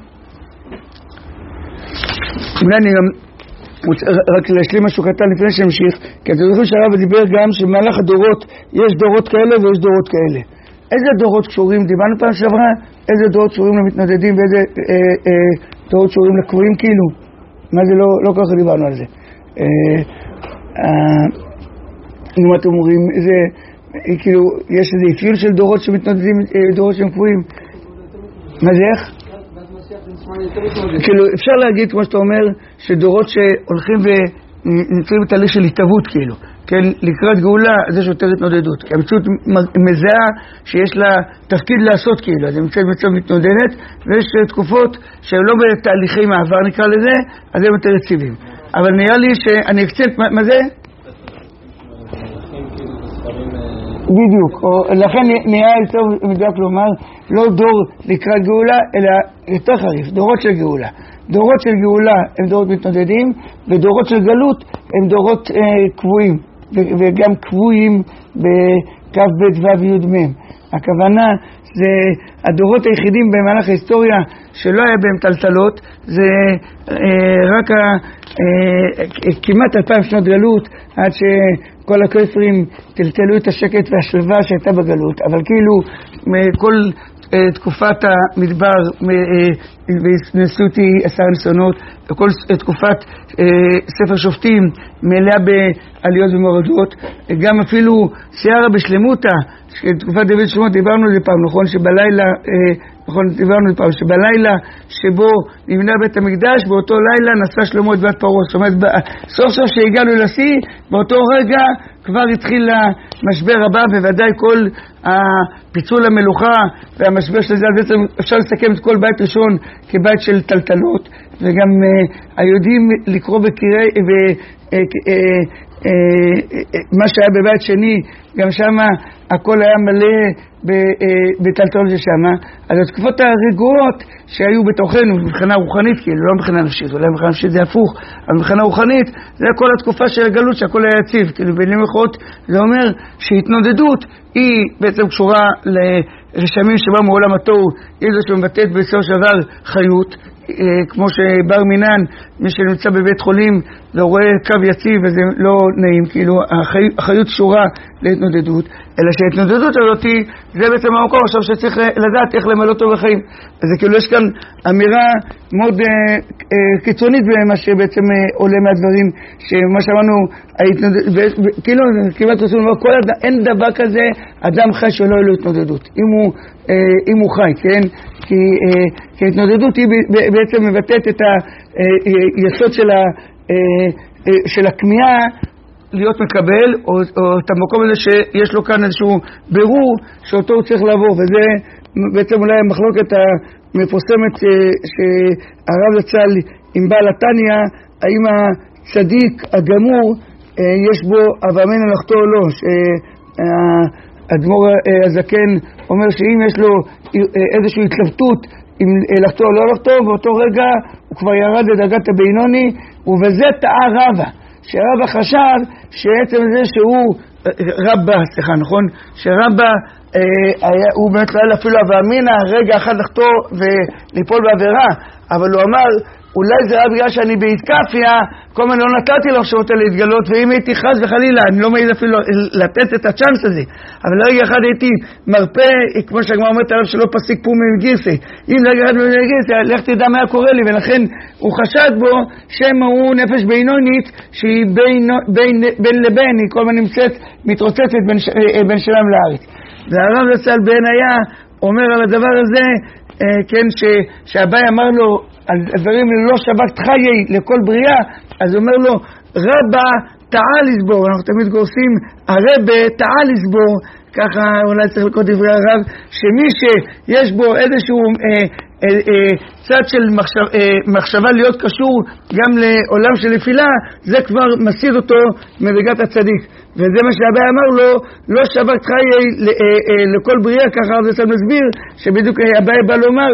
אולי אני גם רק להשלים משהו קטן לפני שהמשיך, כי אתם זוכרים שהרב דיבר גם שבמהלך הדורות יש דורות כאלה ויש דורות כאלה. איזה דורות קשורים, דיברנו פעם שעברה, איזה דורות קשורים למתנדדים ואיזה דורות קשורים לקבועים, כאילו מה זה לא ככה דיברנו על זה. אם אתם אומרים, כאילו יש איזה אפיון של דורות שמתנדדים, דורות שהם קבועים, מה זה איך? כאילו אפשר להגיד כמו שאתה אומר שדורות שהולכים ונמצאים בתהליך של התהוות, כאילו כן, לקראת גאולה זה שיותר התנודדות, כי המציאות מזהה שיש לה תפקיד לעשות, כאילו אז המצאת מצב מתנודדת, ויש תקופות שהן לא בתהליכי מעבר נקרא לזה, אז הם יותר יציבים. אבל נראה לי שאני אקצת, מה זה? בדיוק, לכן נראה יותר מדויק לומר לא דור לקראת גאולה אלא יותר חריף, דורות של גאולה. דורות של גאולה הם דורות מתנודדים, ודורות של גלות הם דורות קבועים, וגם קבועים בקו ב' ו' י' מ'. הכוונה זה הדורות היחידים במהלך ההיסטוריה שלא היה בהם טלטלות, זה רק כמעט 2000 שנות גלות, עד שכל הכופרים טלטלו את השקט והשלווה שהייתה בגלות. אבל כאילו כל תקופת המדבר נשותי 10 ניסיונות, וכל תקופת ספר שופטים מלאה בעליות ומורדות, גם אפילו סיירה בשלמותה, תקופת דוד שלמה, דיברנו על זה פעם, נכון? שבלילה, דיברנו על פעם, שבלילה שבו נבנה בית המקדש, באותו לילה נסע שלמה את בת פרעה. זאת אומרת, סוף סוף שהגענו לשיא, באותו רגע כבר התחיל המשבר הבא, בוודאי כל הפיצול המלוכה והמשבר של זה, בעצם אפשר לסכם את כל בית ראשון כבית של טלטלות, וגם היודעים לקרוא בקירי מה שהיה בבית שני, גם שמה הכל היה מלא בטלטלות ששמה. אז התקופות הרגועות שהיו בתוכנו מבחינה רוחנית, כאילו לא מבחינה נפשית, אולי מבחינה נפשית זה הפוך, אבל מבחינה רוחנית זה כל התקופה של הגלות שהכל היה יציב, כאילו במילים אחרות זה אומר שהתנודדות היא בעצם קשורה לרשמים שבא מעולם התוהו, היא זו שמבטאת בסופו של דבר חיות, כמו שבר מינן, מי שנמצא בבית חולים, לא רואה קו יציב וזה לא נעים, כאילו החיות שורה להתנודדות, אלא שההתנודדות הזאת זה בעצם המקום עכשיו שצריך לדעת איך למלא אותו בחיים. אז כאילו יש כאן אמירה מאוד קיצונית במה שבעצם עולה מהדברים, שמה שאמרנו, כאילו כמעט רוצים לומר, אין דבר כזה אדם חי שלא יהיה לו התנודדות, אם הוא חי, כן? כי ההתנודדות היא בעצם מבטאת את היסוד של הכמיהה להיות מקבל, או את המקום הזה שיש לו כאן איזשהו בירור שאותו הוא צריך לעבור, וזה בעצם אולי המחלוקת המפורסמת שהרב זצ"ל עם בעל התניא, האם הצדיק הגמור יש בו הווה אמינא לחטוא או לא, שהאדמו"ר הזקן אומר שאם יש לו איזושהי התלבטות אם לחטוא או לא לחטוא, באותו רגע הוא כבר ירד לדרגת הבינוני, ובזה טעה רבא, שרבא חשב שעצם זה שהוא נכון? שרבא הוא באמת לא היה אפילו הווה אמינא רגע אחד לחטוא וליפול בעבירה, אבל הוא אמר אולי זה היה בגלל שאני בהתקפיה, כל מיני לא נתתי לו שאתה להתגלות, ואם הייתי חס וחלילה, אני לא מעיד אפילו לתת את הצ'אנס הזה, אבל לרגע אחד הייתי מרפא, כמו שהגמרא אומרת עליו שלא פסיק פום מגירסי, אם לרגע אחד מגירסי, לך תדע מה קורה לי, ולכן הוא חשד בו שמה הוא נפש בינונית, שהיא בין לבין, היא כל מיני נמצאת, מתרוצצת בין שלם לארץ. והרב זצ"ל בעין היה אומר על הדבר הזה, כן, שהבאי אמר לו על דברים לא שבקת חיי לכל בריאה, אז הוא אומר לו רבא טעה לסבור, אנחנו תמיד גורסים הרבה טעה לסבור, ככה אולי צריך לקרוא דברי הרב, שמי שיש בו איזשהו צד של מחשבה להיות קשור גם לעולם של נפילה, זה כבר מסיר אותו מדרגת הצדיק, וזה מה שהבאי אמר לו לא שבקת חיי לכל בריאה, ככה הרב זצ"ל מסביר שבדיוק הבאי בא לומר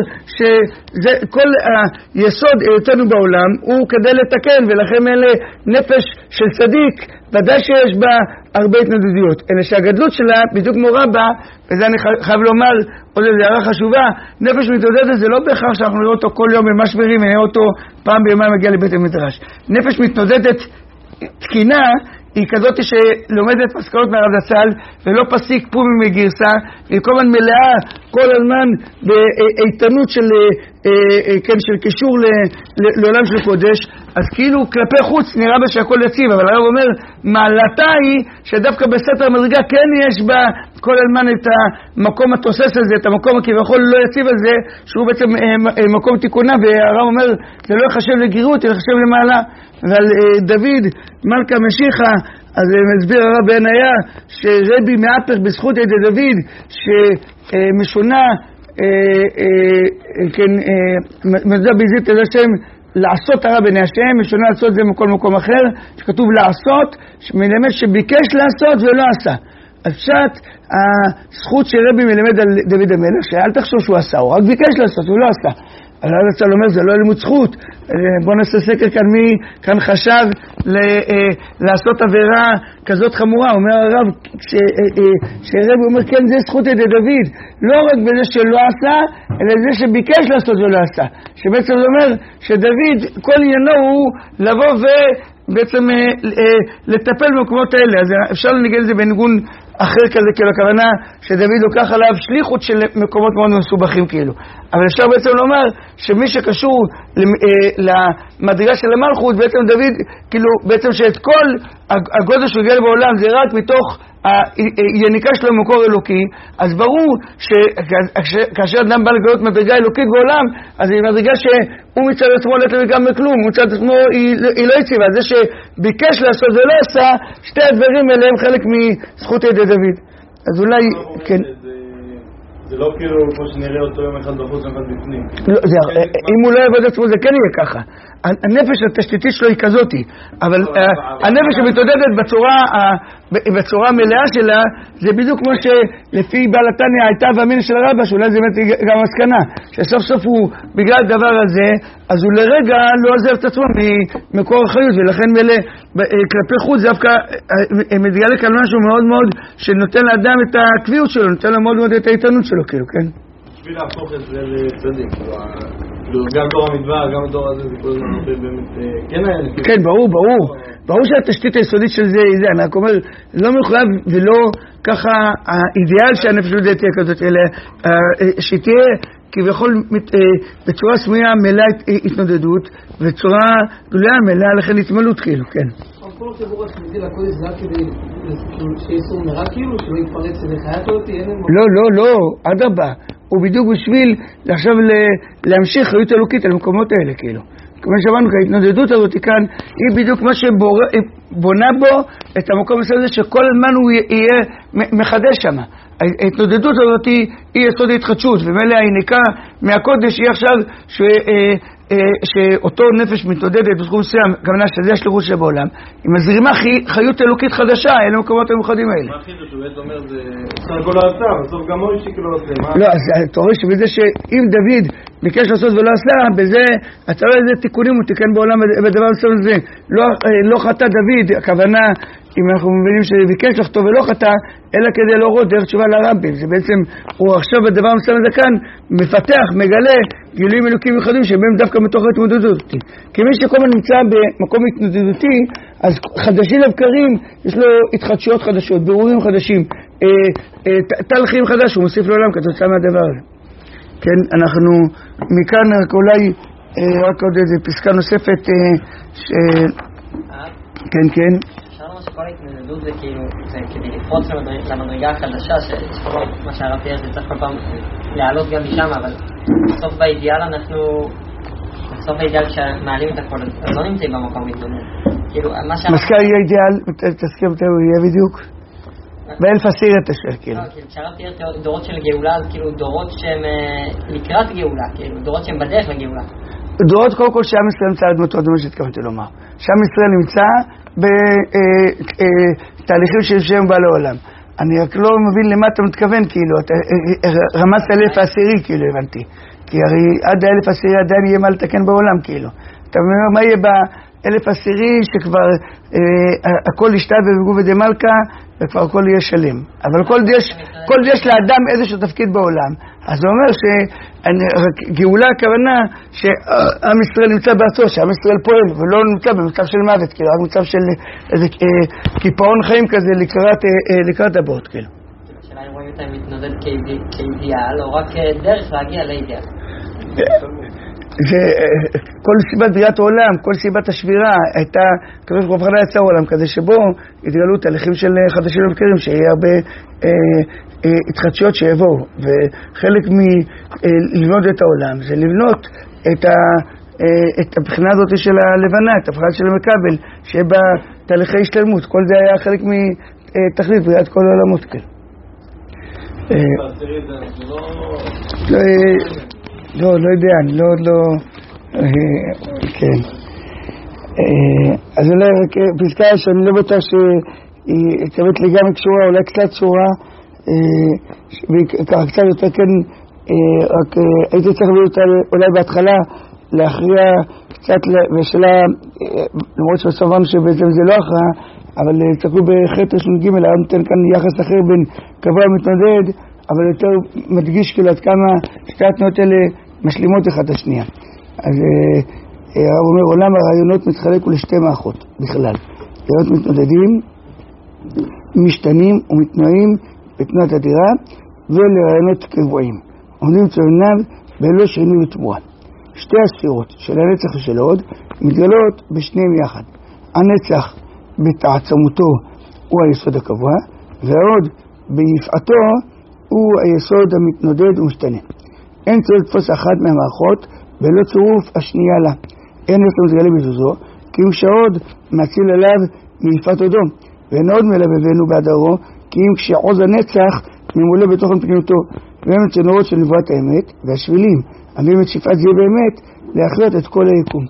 שכל היסוד היותנו בעולם הוא כדי לתקן, ולכן אלה נפש של צדיק ודאי שיש בה הרבה התנדדויות, אלא שהגדלות שלה בדיוק מורה בה, וזה אני חייב לומר עוד איזו הערה חשובה, נפש מתנדדת זה לא בהכרח שאנחנו נראה אותו כל יום במשברים, נראה אותו פעם ביומיים מגיע לבית המדרש. נפש מתנדדת תקינה היא כזאת שלומדת מסקנות מהרב זצ"ל ולא פסיק פום מגירסה, היא כל הזמן מלאה כל הזמן באיתנות של קישור לעולם של קודש, אז כאילו כלפי חוץ נראה בה שהכל יציב, אבל הרב אומר מעלתה היא שדווקא בסתר המדרגה כן יש בה כל הזמן את המקום התוסס הזה, את המקום הכביכול לא יציב הזה, שהוא בעצם מקום תיקונה, והרב אומר זה לא יחשב לגירות, זה יחשב למעלה. ועל דוד מלכה משיחה, אז מסביר הרב בעין היה שרבי מהפך בזכות ידי דוד שמשונה מזדה ביזית אל השם לעשות הרע בני השם, משונה לעשות זה מכל מקום אחר, שכתוב לעשות, שמלמד שביקש לעשות ולא עשה. אז פשט הזכות שרבי מלמד על דוד המלך, שאל תחשוב שהוא עשה, הוא רק ביקש לעשות, הוא לא עשה. אבל הרב זצ"ל אומר, זה לא לימוד זכות. בוא נעשה סקר כאן, מי כאן חשב לעשות עבירה כזאת חמורה. אומר הרב, שהרב אומר, כן, זה זכות ידי דוד. לא רק בזה שלא עשה, אלא זה שביקש לעשות ולא עשה. שבעצם זה אומר שדוד, כל עניינו הוא לבוא ובעצם לטפל במקומות האלה. אז אפשר לנגל את זה בניגון אחר כזה, כאילו הכוונה שדוד לוקח עליו שליחות של מקומות מאוד מסובכים כאילו. אבל אפשר בעצם לומר שמי שקשור למדרגה של המלכות, בעצם דוד, כאילו בעצם שאת כל הגודל שהוא הגיע בעולם זה רק מתוך היניקה שלו במקור אלוקי, אז ברור שכאשר אדם בא לגלות מדרגה אלוקית בעולם, אז היא מדרגה שהוא מצד עצמו לא תלוי גם בכלום, מצד עצמו היא לא יציבה, זה שביקש לעשות ולא עשה, שתי הדברים האלה הם חלק מזכות ידי דוד. אז אולי, כן. זה לא כאילו כמו שנראה אותו יום אחד בחוץ יום אחד בפנים. אם הוא לא יעבוד עצמו זה כן יהיה ככה. הנפש התשתיתית שלו היא כזאת, אבל הנפש שמתעודדת בצורה מלאה שלה, זה בדיוק כמו שלפי בעל התניא הייתה והמין של הרבא, שאולי זה באמת גם מסקנה, שסוף סוף הוא בגלל הדבר הזה, אז הוא לרגע לא עוזר את עצמו ממקור החיות, ולכן כלפי חוץ דווקא מתגלה כאן משהו מאוד מאוד שנותן לאדם את הקביעות שלו, נותן לו מאוד מאוד את האיתנות שלו, כאילו, כן? בשביל להפוך את זה לצדיק, גם דור המדבר, גם דור הזה, זה כל הזמן באמת, כן, ברור שהתשתית היסודית של זה, אני רק אומר, לא מחויב ולא ככה האידיאל שהנפש לא תהיה כזאת, אלא שתהיה כביכול בצורה סמויה מלאה התנודדות, וצורה גדולה מלאה לכן התמלות כאילו, כן. כל חיבור השמידי לקודש זה רק כדי שיסור מרע כאילו, שלא יתפרץ לחייאת אותי? לא, אדרבה, הוא בדיוק בשביל עכשיו להמשיך חיות אלוקית על המקומות האלה כאילו. כמו שאמרנו, ההתנודדות הזאת כאן היא בדיוק מה שבונה בו את המקום הזה שכל הזמן הוא יהיה מחדש שם. ההתנודדות הזאת היא יסוד ההתחדשות, ומלא העיניקה מהקודש היא עכשיו שאותו נפש מתנודדת בסכום מסוים, כמובן שזה השליחות שבעולם, היא מזרימה חיות אלוקית חדשה אל המקומות המיוחדים האלה. מה החידוש? הוא בעצם אומר זה סך הכל לא עשה, בסוף גם מוישיק לא עושה. לא, אז אתה רואה שבזה שאם דוד ביקש לעשות ולא עשה, בזה אתה רואה איזה תיקונים הוא תיקן בעולם בדבר מסוים הזה. לא חטא דוד, הכוונה אם אנחנו מבינים שביקש לכתוב ולא חטא, אלא כדי להורות דרך תשובה לרבים. זה בעצם, הוא עכשיו בדבר מסוים הזה כאן, מפתח, מגלה גילויים אלוקים מיוחדים שבהם דווקא מתוך ההתמודדות. כי מי שכל הזמן נמצא במקום התמודדותי, אז חדשים לבקרים, יש לו התחדשויות חדשות, בירורים חדשים, תהליכים חדש, הוא מוסיף לעולם כתוצאה מהדבר הזה. כן, אנחנו מכאן אולי רק עוד איזה פסקה נוספת כן. שכל ההתנדדות זה כאילו, זה כדי לפרוץ למדרגה החדשה, שכל מה שהרב תיאר זה צריך כל פעם לעלות גם משם, אבל בסוף באידיאל כשמעלים את הכל, אז לא נמצאים במקום מתנדד. כאילו, מה שהרב... מסקר יהיה אידיאל, תסכים אותה, הוא יהיה בדיוק? באלף עשיר את השאר, כאילו. לא, כאילו, כשהרב תיאר דורות של גאולה, אז כאילו דורות שהם לקראת גאולה, כאילו, דורות שהם בדרך לגאולה. דורות קודם כל שעם ישראל נמצא עד מותו, זה מה שהתכוונתי לומר. שעם ישראל נמצא בתהליכים שהם בא לעולם. אני רק לא מבין למה אתה מתכוון, כאילו, רמזת אלף העשירי, כאילו, הבנתי. כי הרי עד האלף העשירי עדיין יהיה מה לתקן בעולם, כאילו. אתה אומר, מה יהיה באלף העשירי שכבר הכל ישתת בגוף ודמלכה, וכבר הכל יהיה שלם. אבל כל יש לאדם איזשהו תפקיד בעולם. אז זה אומר שגאולה הכוונה שעם ישראל נמצא בארצו, שעם ישראל פועל ולא נמצא במצב של מוות, כאילו, רק מצב של איזה קיפאון חיים כזה לקראת הבאות, כאילו. השאלה אם רואים אותם מתנודד כאידיאל, או רק דרך להגיע לאידיאל? כל סיבת בריאת העולם, כל סיבת השבירה הייתה, כזאת רובחנה יצר עולם כזה שבו התגלו תהליכים של חדשים לבקרים, שיהיה הרבה התחדשויות שיבואו, וחלק מלבנות את העולם זה לבנות את הבחינה הזאת של הלבנה, את הבחינה של המקבל, שיהיה בה תהליכי השתלמות. כל זה היה חלק מתכלית בריאת כל העולמות כאלה. לא יודע, אני לא, כן. אז אולי רק פסקה שאני לא בטח שהיא צוות לי גם קשורה, אולי קצת קשורה, וככה קצת יותר כן, רק הייתי צריך להיות אולי בהתחלה להכריע קצת, ושאלה, למרות שסברנו שבעצם זה לא הכרעה, אבל תקעו בחטא של ג' היה נותן כאן יחס אחר בין קבוע מתנודד, אבל יותר מדגיש כאילו עד כמה שתי התנועות האלה משלימות אחד את השנייה. אז הרב אומר, עולם הרעיונות מתחלק לשתי מערכות בכלל. רעיונות מתנודדים, משתנים ומתנועים בתנועת הדירה, ולרעיונות קבועים. עומדים צועניו בלא שינוי ותמורה. שתי הספירות של הנצח ושל ההוד מתגלות בשניהם יחד. הנצח בתעצמותו הוא היסוד הקבוע, וההוד ביפעתו הוא היסוד המתנודד ומשתנה. אין צריך לתפוס אחת מהמערכות בלא צירוף השנייה לה. אין יסוד מתגלה בזוזו, כי אם שההוד מציל עליו מיפעת הודו, ואין עוד מלבבנו בהדרו, כי אם כשעוז הנצח ממולא בתוכן פניותו, והם הצנורות של נבואת האמת, והשבילים, אביאים את שפעת זה באמת, להחיות את כל היקום.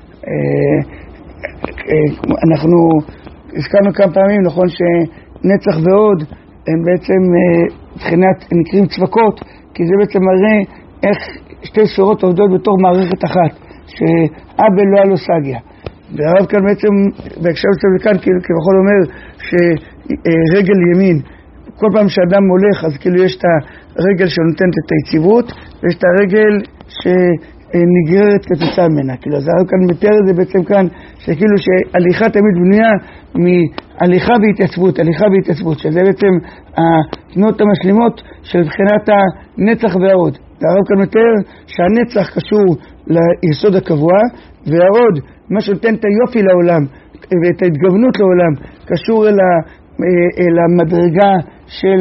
אנחנו הזכרנו כמה פעמים, נכון שנצח ועוד הם בעצם נקראים צווקות, כי זה בעצם מראה איך שתי ספירות עובדות בתור מערכת אחת, שאבל לא היה לו סגיה. והרב כאן בעצם, בהקשר לזה כאן, כבכל אומר שרגל ימין, כל פעם שאדם הולך, אז כאילו יש את הרגל שנותנת את היציבות, ויש את הרגל שנגררת כתוצאה ממנה. כאילו, אז הרב כאן מתאר את זה בעצם כאן, שכאילו שהליכה תמיד בנויה מהליכה והתייצבות, הליכה והתייצבות, שזה בעצם התנועות המשלימות של בחינת הנצח וההוד. הרב כאן מתאר שהנצח קשור ליסוד הקבוע, וההוד, מה שנותן את היופי לעולם, ואת ההתגוונות לעולם, קשור אל המדרגה של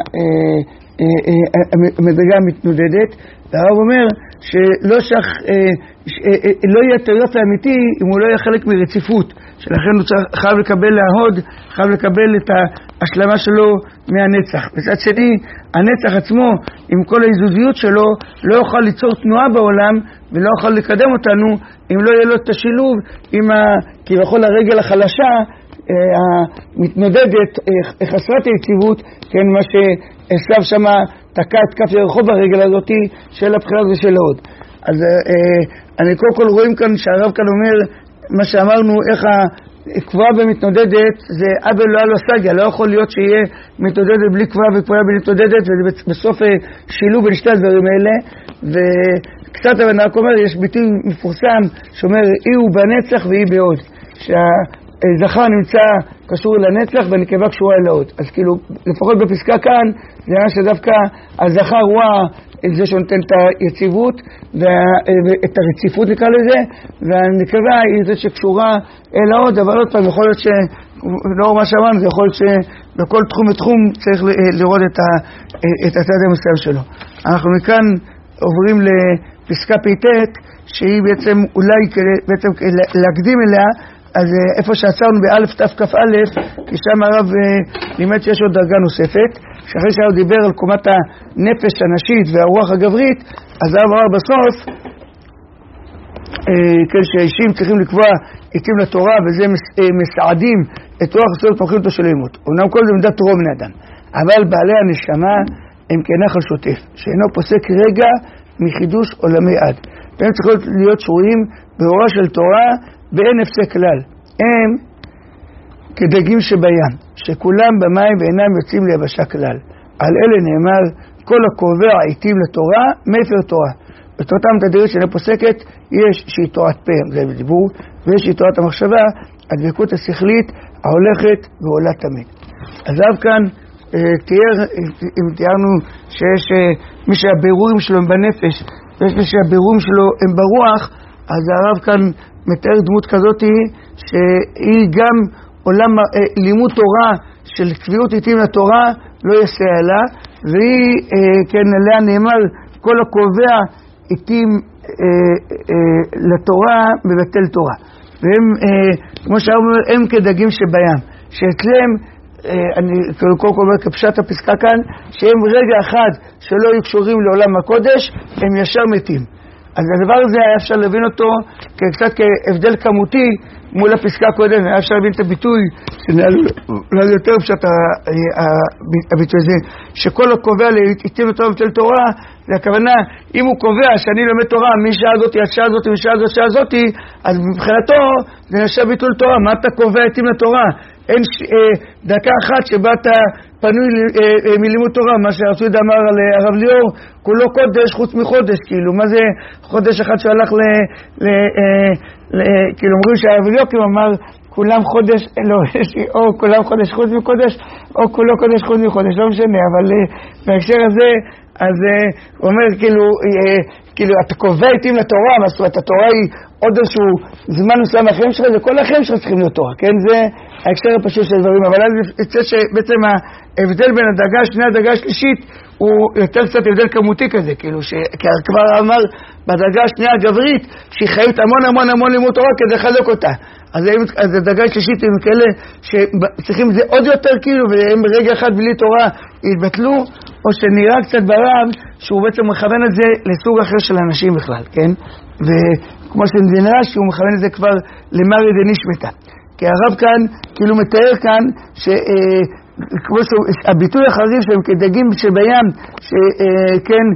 המדרגה המתנודדת. והרב אומר שלא לא יהיה תירוץ האמיתי אם הוא לא יהיה חלק מרציפות, שלכן הוא חייב לקבל להוד, חייב לקבל את ההשלמה שלו מהנצח. בצד שני, הנצח עצמו עם כל האיזוזיות שלו לא יוכל ליצור תנועה בעולם ולא יוכל לקדם אותנו אם לא יהיה לו את השילוב עם כביכול הרגל החלשה המתנודדת, חסרת היציבות, כן, מה שעשיו שמה תקע את כף ירחוב ברגל הזאת של הבחירה ושל ההוד. אז אני קודם כל רואים כאן שהרב כאן אומר מה שאמרנו, איך הקבועה במתנודדת זה אבל לא על הסגיה, לא יכול להיות שיהיה מתנודדת בלי קבועה וקבועה בלי מתנודדת, ובסוף שילוב בין שתי הדברים האלה. וקצת אבל רק אומר, יש ביטוי מפורסם שאומר אי הוא בנצח ואי בהוד, שהזכר נמצא קשור לנצח והנקבה קשורה אל ההוד. אז כאילו לפחות בפסקה כאן זה היה שדווקא הזכר הוא זה שנותן את היציבות ואת הרציפות נקרא לזה, והנקבה היא זה שקשורה אל ההוד. אבל עוד פעם יכול להיות שלא מה שאמרנו, זה יכול להיות שבכל תחום ותחום צריך לראות את הצד המסוים שלו. אנחנו מכאן עוברים לפסקה פ"ט שהיא בעצם אולי בעצם להקדים אליה. אז איפה שעצרנו באלף תכ"א, כי שם הרב לימד שיש עוד דרגה נוספת, שאחרי שהרב דיבר על קומת הנפש הנשית והרוח הגברית, אז הרב אמר בסוף שהאישים צריכים לקבוע עיתים לתורה, וזה מסעדים את רוח הסוד פורחים אותו של אימות. אומנם כל זה מידת רום בני אדם, אבל בעלי הנשמה הם כנחל שוטף, שאינו פוסק רגע מחידוש עולמי עד. והם צריכים להיות שרויים באורה של תורה באין הפסק כלל. הם כדגים שבים, שכולם במים ואינם יוצאים ליבשה כלל. על אלה נאמר, כל הקובע עיתים לתורה, מפר תורה. בתורתם תדירות שאינה פוסקת, יש שהיא תורת פה, זה בדיבור, ויש שהיא תורת המחשבה, הדבקות השכלית, ההולכת ועולה תמיד. אז הרב כאן אם תיארנו שיש מי שהבירורים שלו הם בנפש, ויש מי שהבירורים שלו הם ברוח, אז הרב כאן מתאר דמות כזאת שהיא גם עולם לימוד תורה של קביעות עיתים לתורה לא יסייע לה, והיא כן עליה נאמר כל הקובע עיתים לתורה מבטל תורה. והם כמו שאומר הם כדגים שבים, שאצלם אני קודם כל אומר כפשט הפסקה כאן, שהם רגע אחד שלא יהיו קשורים לעולם הקודש הם ישר מתים. אז הדבר הזה היה אפשר להבין אותו קצת כהבדל כמותי מול הפסקה הקודם, היה אפשר להבין את הביטוי, שזה יותר פשוט הביטוי הזה, שכל הקובע לעיתים לתורה מבטל תורה, זה הכוונה, אם הוא קובע שאני לומד תורה משעה הזאת עד שעה הזאת ומשעה הזאת שעה הזאת, אז מבחינתו זה נשאר ביטול תורה. מה אתה קובע עיתים לתורה? אין דקה אחת שבה אתה פנוי מלימוד תורה, מה שהרב צבי אמר על הרב ליאור, כולו קודש חוץ מחודש, כאילו, מה זה חודש אחד שהלך כאילו אומרים שהרב ליאור אמר כולם חודש, לא, או כולם חודש חוץ מחודש, או כולו קודש חוץ מחודש, לא משנה, אבל בהקשר הזה, אז הוא אומר כאילו אתה קובע עיתים לתורה, מה זאת אומרת, התורה היא עוד איזשהו זמן מסוים החיים שלך, זה כל החיים שלך צריכים להיות תורה, כן? זה ההקשר הפשוט של הדברים, אבל אז יצא שבעצם ההבדל בין הדרגה השנייה לדרגה השלישית הוא יותר קצת הבדל כמותי כזה, כאילו שכבר אמר בדרגה השנייה הגברית שהיא חייבת המון המון המון לימוד תורה כדי לחזק אותה, אז הדרגה השלישית הם כאלה שצריכים זה עוד יותר כאילו, והם ברגע אחד בלי תורה יתבטלו, או שנראה קצת ברב שהוא בעצם מכוון את זה לסוג אחר של אנשים בכלל, כן? וכמו שזה נראה שהוא מכוון את זה כבר למרי דנשמתה, כי הרב כאן כאילו מתאר כאן כמו שהביטוי החריף שהם כדגים שבים, שכן,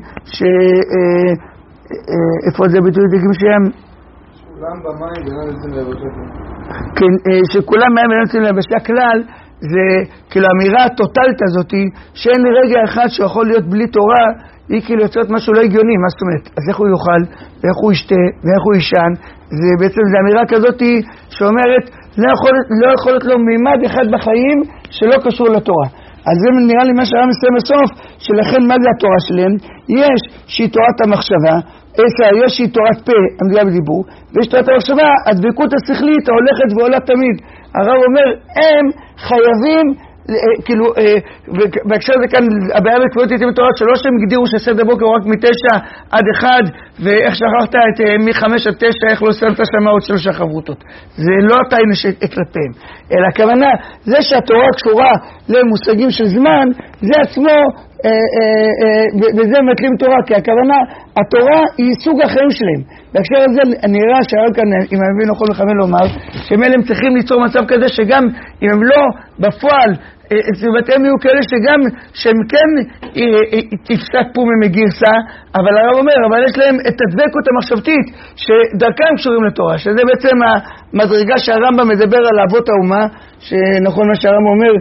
איפה זה הביטוי דגים שהם? כולם במים ואינם יוצאים ליבשה. כן, שכולם מים ואינם יוצאים ליבשה כלל, זה כאילו האמירה הטוטלית הזאת, שאין רגע אחד שיכול להיות בלי תורה, היא כאילו יוצאת משהו לא הגיוני. מה זאת אומרת? אז איך הוא יאכל, ואיך הוא ישתה, ואיך הוא ישן? זה בעצם זה אמירה כזאת שאומרת, לא יכול להיות לו מימד אחד בחיים שלא קשור לתורה. אז זה נראה לי מה שהרב מסיים בסוף, שלכן מה זה התורה שלהם? יש שהיא תורת המחשבה, יש שהיא תורת פה, המדינה בדיבור, ויש תורת המחשבה, הדבקות השכלית ההולכת ועולה תמיד. הרב אומר, הם חייבים, כאילו, בהקשר הזה כאן, הבעיה בקביעות איתי בתורה, שלא שהם הגדירו שסדר בוקר הוא רק 9 עד 1, ואיך שכחת את מ5 עד 9, איך לא שמת שם עוד 3 חברותות. זה לא התיינה שכלפיהם, אלא הכוונה, זה שהתורה קשורה למושגים של זמן, זה עצמו, וזה מתלים תורה, כי הכוונה, התורה היא סוג החיים שלהם. בהקשר הזה נראה שהרב כאן, אם אני מבין נכון לכוון לומר, שהם אלה צריכים ליצור מצב כזה שגם אם הם לא בפועל, סביבתהם יהיו כאלה שגם שהם כן תפסק פה ממגירסה, אבל הרב אומר, אבל יש להם את הדבקות המחשבתית שדרכם קשורים לתורה, שזה בעצם המדרגה שהרמב"ם מדבר על אבות האומה, שנכון מה שהרמב"ם אומר,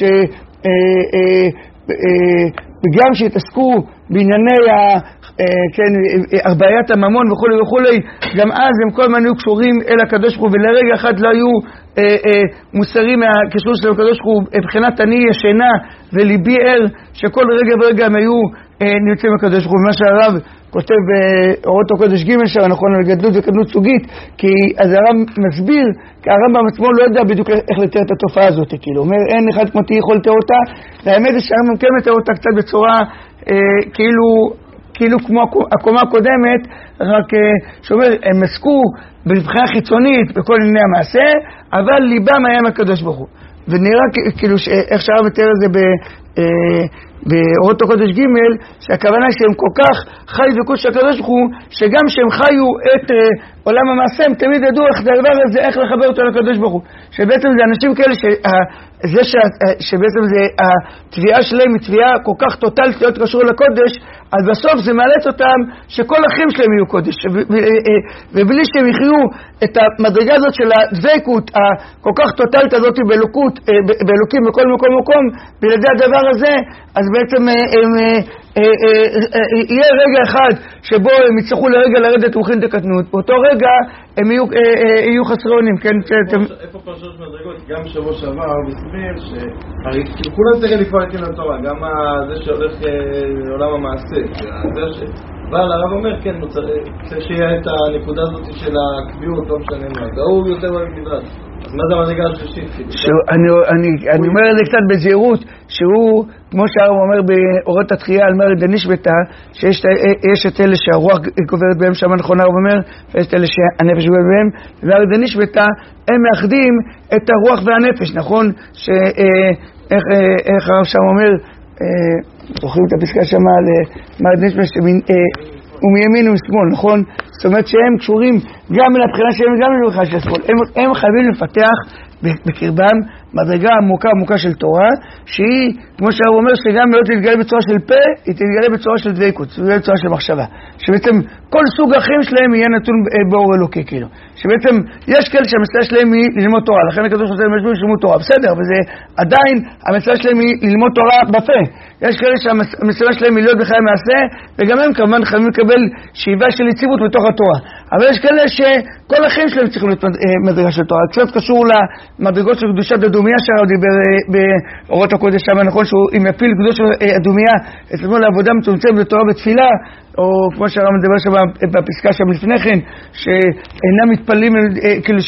וגם שהתעסקו בענייני ארבעיית הממון וכו' וכו', גם אז הם כל הזמן היו קשורים אל הקדוש ברוך הוא, ולרגע אחד לא היו מוסרים מהקשור של הקדוש ברוך הוא, מבחינת אני ישנה וליבי ער, שכל רגע ורגע הם היו נמצאים בקדוש ברוך הוא. ומה שהרב כותב באורות הקודש ג' שם, נכון, על גדלות וקדלות סוגית, כי אז הרב מסביר, כי הרמב"ם עצמו לא יודע בדיוק איך לתאר את התופעה הזאת, כאילו, אומר, אין אחד כמותי יכול לתאר אותה, והאמת זה שהרמב"ם כן מתאר אותה קצת בצורה כאילו כמו הקומה הקודמת, רק שאומר, הם עסקו בבחינה חיצונית בכל ענייני המעשה, אבל ליבם היה מהקדוש ברוך הוא. ונראה כאילו איך שהרב מתאר את זה באורות הקודש ג', שהכוונה שהם כל כך חי וקודש הקדוש ברוך הוא, שגם שהם חיו את עולם המעשה, הם תמיד ידעו איך הדבר הזה, איך לחבר אותו לקדוש ברוך הוא. שבעצם זה אנשים כאלה שבעצם זה התביעה שלהם היא תביעה כל כך טוטלית להיות קשור לקודש, אז בסוף זה מאלץ אותם שכל אחים שלהם יהיו קודש, ובלי שהם יחיו את המדרגה הזאת של הדבקות הכל כך טוטלית הזאת באלוקים בכל מקום, בלעדי הדבר הזה, אז בעצם יהיה רגע אחד שבו הם יצטרכו לרגע לרדת רוחין דקטנות, באותו רגע הם יהיו חסרי אונים. איפה פרשות מדרגות? גם שבוע שעבר בסביר שהרי כולם צריכים לפעול את התורה, גם זה שהולך לעולם המעשה, אבל הרב אומר, כן, צריך שיהיה את הנקודה הזאת של הקביעות, לא משנה מה, הוא יותר במדרש. אז מה זה המדרגה השלישית? אני אומר את זה קצת בזהירות, שהוא, כמו שהרב אומר באורות התחייה על מרד דנישבטה, שיש את אלה שהרוח גוברת בהם, שם הנכונה הוא אומר, ויש את אלה שהנפש גוברת בהם, ומרד דנישבטה, הם מאחדים את הרוח והנפש, נכון? איך הרב שם אומר, זוכרים את הפסקה שם על מרד דנישבטה, ומימין ומשמאל, נכון? זאת אומרת שהם קשורים גם לבחינה שלהם וגם לבחינה של השמאל. הם חייבים לפתח בקרבם מדרגה עמוקה של תורה, שהיא, כמו שהרב אומר, שגם לא תתגלה בצורה של פה, היא תתגלה בצורה של דבקות, בצורה של מחשבה. שבעצם כל סוג אחים שלהם יהיה נתון באור אלוקי, כאילו. שבעצם יש כאלה שהמשימה שלהם היא ללמוד תורה, לכן הקדוש ברוך הוא משהו ללמוד תורה, בסדר, וזה עדיין המשימה שלהם היא ללמוד תורה בפה. יש כאלה שהמשימה שלהם היא להיות בחיי מעשה, וגם הם כמובן חייבים לקבל שאיבה של יציבות בתוך התורה. אבל יש כאלה שכל אחים שלהם צריכים להיות מדרגה של תורה. קצת קשור למדרגות של קדושת אדומיה שהרב דיבר באורות הקודש שם, נכון שהוא יפיל קדושת אדומיה אצלנו לעבודה מצומצמת בתורה בתפילה, או כמו שהרב מדבר שם בפסקה שם לפני כן, שאינם מתפללים, כאילו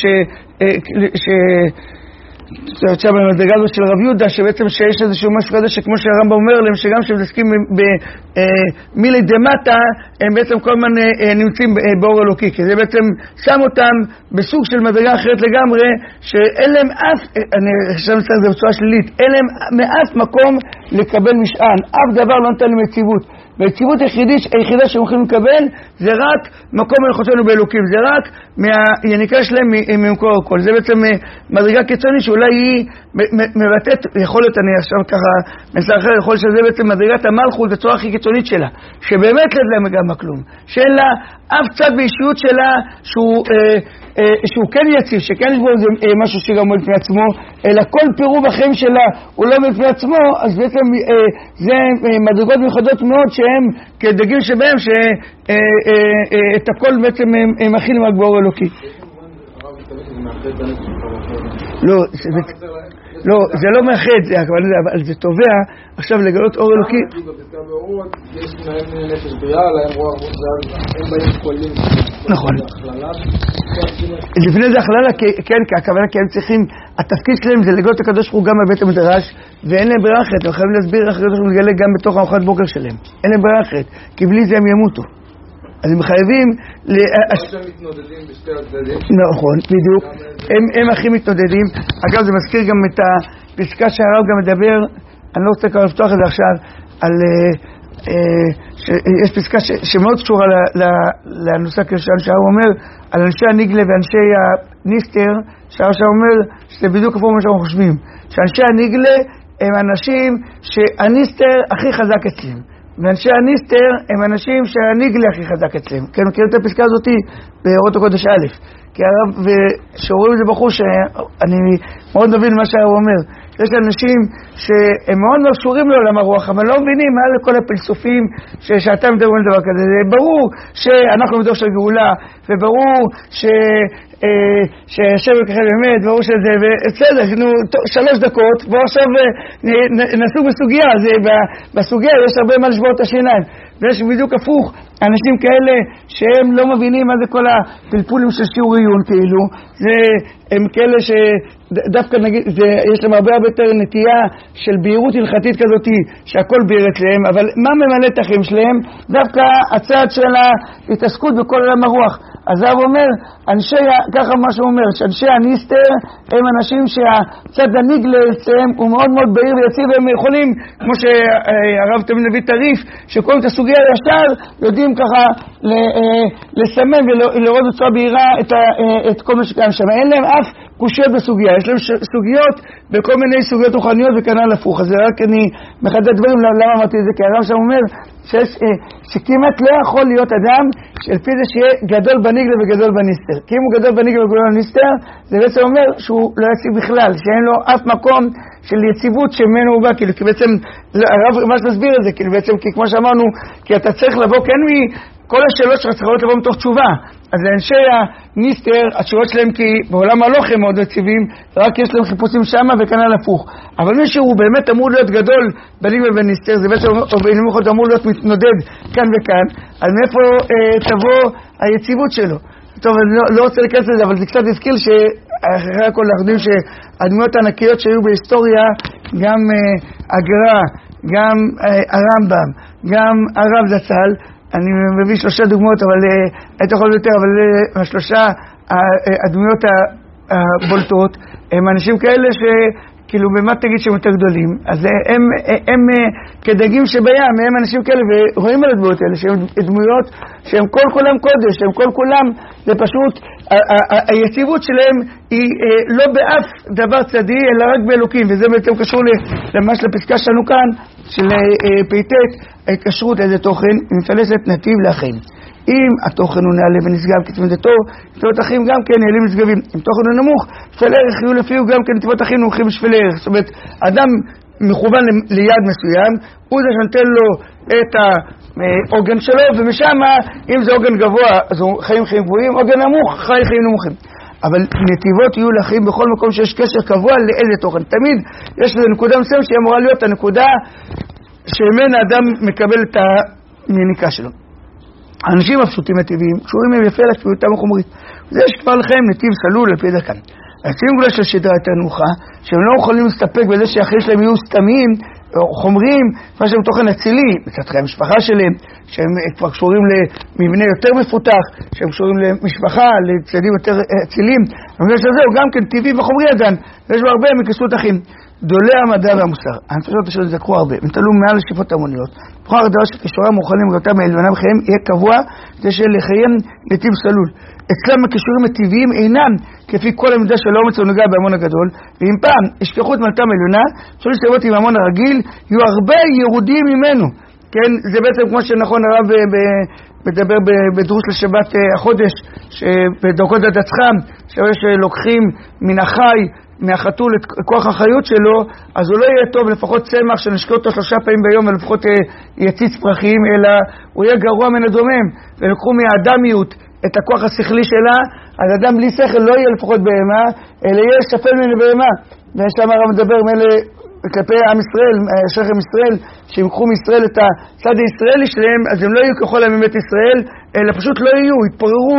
עכשיו במדרגה הזאת של רב יהודה, שבעצם שיש איזשהו משהו כזה שכמו שהרמב"ם אומר להם, שגם שהם מתעסקים במילי דמטה, הם בעצם כל הזמן נמצאים באור אלוקי, כי זה בעצם שם אותם בסוג של מדרגה אחרת לגמרי, שאין להם אף, אני חושב לצטרך את זה בצורה שלילית, אין להם מאף מקום לקבל משען, אף דבר לא נותן להם יציבות. והיציבות היחידה שהם יכולים לקבל זה רק מקום מלכותנו באלוקים, זה רק מהיניקה שלהם ממקור הכל. זה בעצם מדרגה קיצונית שאולי היא מבטאת, יכול להיות, אני עכשיו ככה מסר אחר, יכול להיות שזה בעצם מדרגת המלכות בצורה הכי קיצונית שלה, שבאמת לא להם גם כלום, שאין לה אף צד באישיות שלה שהוא כן יציב, שכן יש בו משהו שגם הוא לפני עצמו, אלא כל פירוב החיים שלה הוא לא לפני עצמו, אז בעצם זה מדרגות מיוחדות מאוד שהם כדגים שבהם שאת הכל בעצם מכילים רק באור אלוקי. לא, זה לא מאחד, אבל זה תובע עכשיו לגלות אור אלוקי. יש להם נפש בריאה, להם רוח הם באים קולים. נכון. לפני זה הכללה, כן, הכוונה כי הם צריכים, התפקיד שלהם זה לגלות הקדוש ברוך הוא גם בבית המדרש, ואין להם ברירה אחרת, הם חייבים להסביר איך הקדוש ברוך הוא מתגלה גם בתוך ארוחת בוקר שלהם. אין להם ברירה אחרת, כי בלי זה הם ימותו. אז הם חייבים שהם מתנודדים בשתי הצדדים. נכון, בדיוק. הם הכי מתנודדים. אגב, זה מזכיר גם את הפסקה שהרב גם מדבר, אני לא רוצה כבר לפתוח את זה עכשיו, על יש פסקה שמאוד קשורה לנושא כשם שהרב אומר, על אנשי הניגלה ואנשי הניסטר, שהרב אומר שזה בדיוק כמו מה שאנחנו חושבים, שאנשי הניגלה הם אנשים שהניסטר הכי חזק אצלם. ואנשי הניסטר הם אנשים שהניגלה הכי חזק אצלם. כן, מכירים את הפסקה הזאת באורות הקודש א', כי הרב, ושרואים את זה בחוש, אני מאוד מבין מה שהרב אומר. יש אנשים שהם מאוד מאוד קשורים לעולם הרוח, אבל לא מבינים מה לכל הפלסופים שאתם מדברים על דבר כזה. זה ברור שאנחנו בדור של גאולה, וברור שהשם וככה באמת, ברור שזה, בסדר, 3 דקות, בואו עכשיו נסוג בסוגיה, בסוגיה יש הרבה מה לשבור את השיניים, ויש בדיוק הפוך, אנשים כאלה שהם לא מבינים מה זה כל הפלפולים של שיעור עיון כאילו, הם כאלה שדווקא נגיד, יש להם הרבה יותר נטייה של בהירות הלכתית כזאת, שהכל בהיר אצלהם, אבל מה ממלא את החיים שלהם? דווקא הצד של ההתעסקות בכל עולם הרוח. אז הרב אומר, ככה מה שהוא אומר, שאנשי הניסטר הם אנשים שהצד הניגלה אצלם הוא מאוד מאוד בהיר ויציב, והם יכולים, כמו שהרב תמיד מביא תריף, שקוראים את הסוגיה ישר, יודעים ככה לסמן ולראות בצורה בהירה את כל מה שקיים שם. אין להם אף קושיות בסוגיה, יש להם סוגיות בכל מיני סוגיות רוחניות וכנ"ל הפוך. אז רק אני מחדד דברים, למה אמרתי את זה? כי הרב שם אומר שכמעט לא יכול להיות אדם שלפי זה שיהיה גדול בניגלה וגדול בניסטר. כי אם הוא גדול בניגלה וגדול בניסטר, זה בעצם אומר שהוא לא יציב בכלל, שאין לו אף מקום של יציבות שממנו הוא בא, כי בעצם, הרב ממש מסביר את זה, כי בעצם, כי כמו שאמרנו, כי אתה צריך לבוא, כן כל השאלות שלך צריכות לבוא מתוך תשובה. אז לאנשי הניסטר, התשובות שלהם כי בעולם הלוך הם מאוד יציבים, רק יש להם חיפושים שמה וכנ"ל הפוך. אבל מישהו הוא באמת אמור להיות גדול בניגלה וניסטר, זה בעצם אמור להיות מתנודד כאן וכאן, אז מאיפה תבוא היציבות שלו? טוב, אני לא רוצה להיכנס לזה, אבל זה קצת הזכיר שאחרי הכל אנחנו יודעים שהדמויות הענקיות שהיו בהיסטוריה, גם הגר"א, גם הרמב"ם, גם הרב זצ"ל, אני מביא 3 דוגמאות, אבל הייתי יכול יותר, אבל 3 הדמויות הבולטות, הם אנשים כאלה שכאילו במה תגיד שהם יותר גדולים, אז הם כדגים שבים, הם אנשים כאלה, ורואים על הדמויות האלה, שהם דמויות שהם כל כולם קודש, שהם כל כולם, זה פשוט, היציבות שלהם היא לא באף דבר צדי, אלא רק באלוקים, וזה בעצם קשור למש לפסקה שלנו כאן, של פייטט, ההתקשרות איזה תוכן, מפלסת נתיב לאחים. אם התוכן הוא נעלה ונשגב כתמידתו, נתיבות אחים גם כן נעלים ונשגבים. אם תוכן הוא נמוך, שפל ערך יהיו לפיהו גם כן נתיבות אחים נמוכים בשפל ערך. זאת אומרת, אדם מכוון ליד מסוים, הוא זה שנותן לו את העוגן שלו, ומשם, אם זה עוגן גבוה, אז הוא חיים גבוהים, עוגן נמוך, חיים נמוכים. אבל נתיבות יהיו לחיים בכל מקום שיש קשר קבוע לאיזה תוכן. תמיד יש איזו נקודה מסוים שהיא אמורה להיות הנקודה שממנה האדם מקבל את המיניקה שלו. האנשים הפשוטים הטבעיים קשורים הם יפה לקביעותם החומרית. יש כבר לכם נתיב סלול על פי דקן. היוצאים גולה של שדרה יותר נוחה, שהם לא יכולים להסתפק בזה שהחיים שלהם יהיו סתמים או חומריים, מה שהם תוכן אצילי, מצד חיי המשפחה שלהם, שהם כבר קשורים למבנה יותר מפותח, שהם קשורים למשפחה, לצדדים יותר אציליים. אבל יש לזה הוא גם כן טבעי וחומרי עדן, ויש לו הרבה מקשרות אחים. גדולי המדע והמוסר, הנפשות אשר יזכרו הרבה, הם תלו מעל השאיפות המוניות. בכל הדבר שכישורם מוכנים ואותם העליונה בחיים יהיה קבוע, זה של לחיים נתיב סלול. אצלם הכישורים הטבעיים אינם כפי כל המידה של האומץ ונוגע בהמון הגדול, ואם פעם ישכחו את מלאכתם העליונה, שלוש תיבות עם ההמון הרגיל, יהיו הרבה ירודים ממנו. כן, זה בעצם כמו שנכון הרב מדבר בדרוש לשבת החודש, בדרכות דתך, שלוקחים מן החי, מהחתול את כוח החיות שלו, אז הוא לא יהיה טוב לפחות צמח שנשקה אותו 3 פעמים ביום ולפחות יציץ פרחים, אלא הוא יהיה גרוע מן הדומם. ולקחו מהאדמיות את הכוח השכלי שלה, אז אדם בלי שכל לא יהיה לפחות בהמה, אלא יהיה שפל מן בהמה. ושם הרב מדבר מאלה כלפי עם ישראל, שכם ישראל, שהם יקחו מישראל את הצד הישראלי שלהם, אז הם לא יהיו ככל מבית ישראל, אלא פשוט לא יהיו, יתפוררו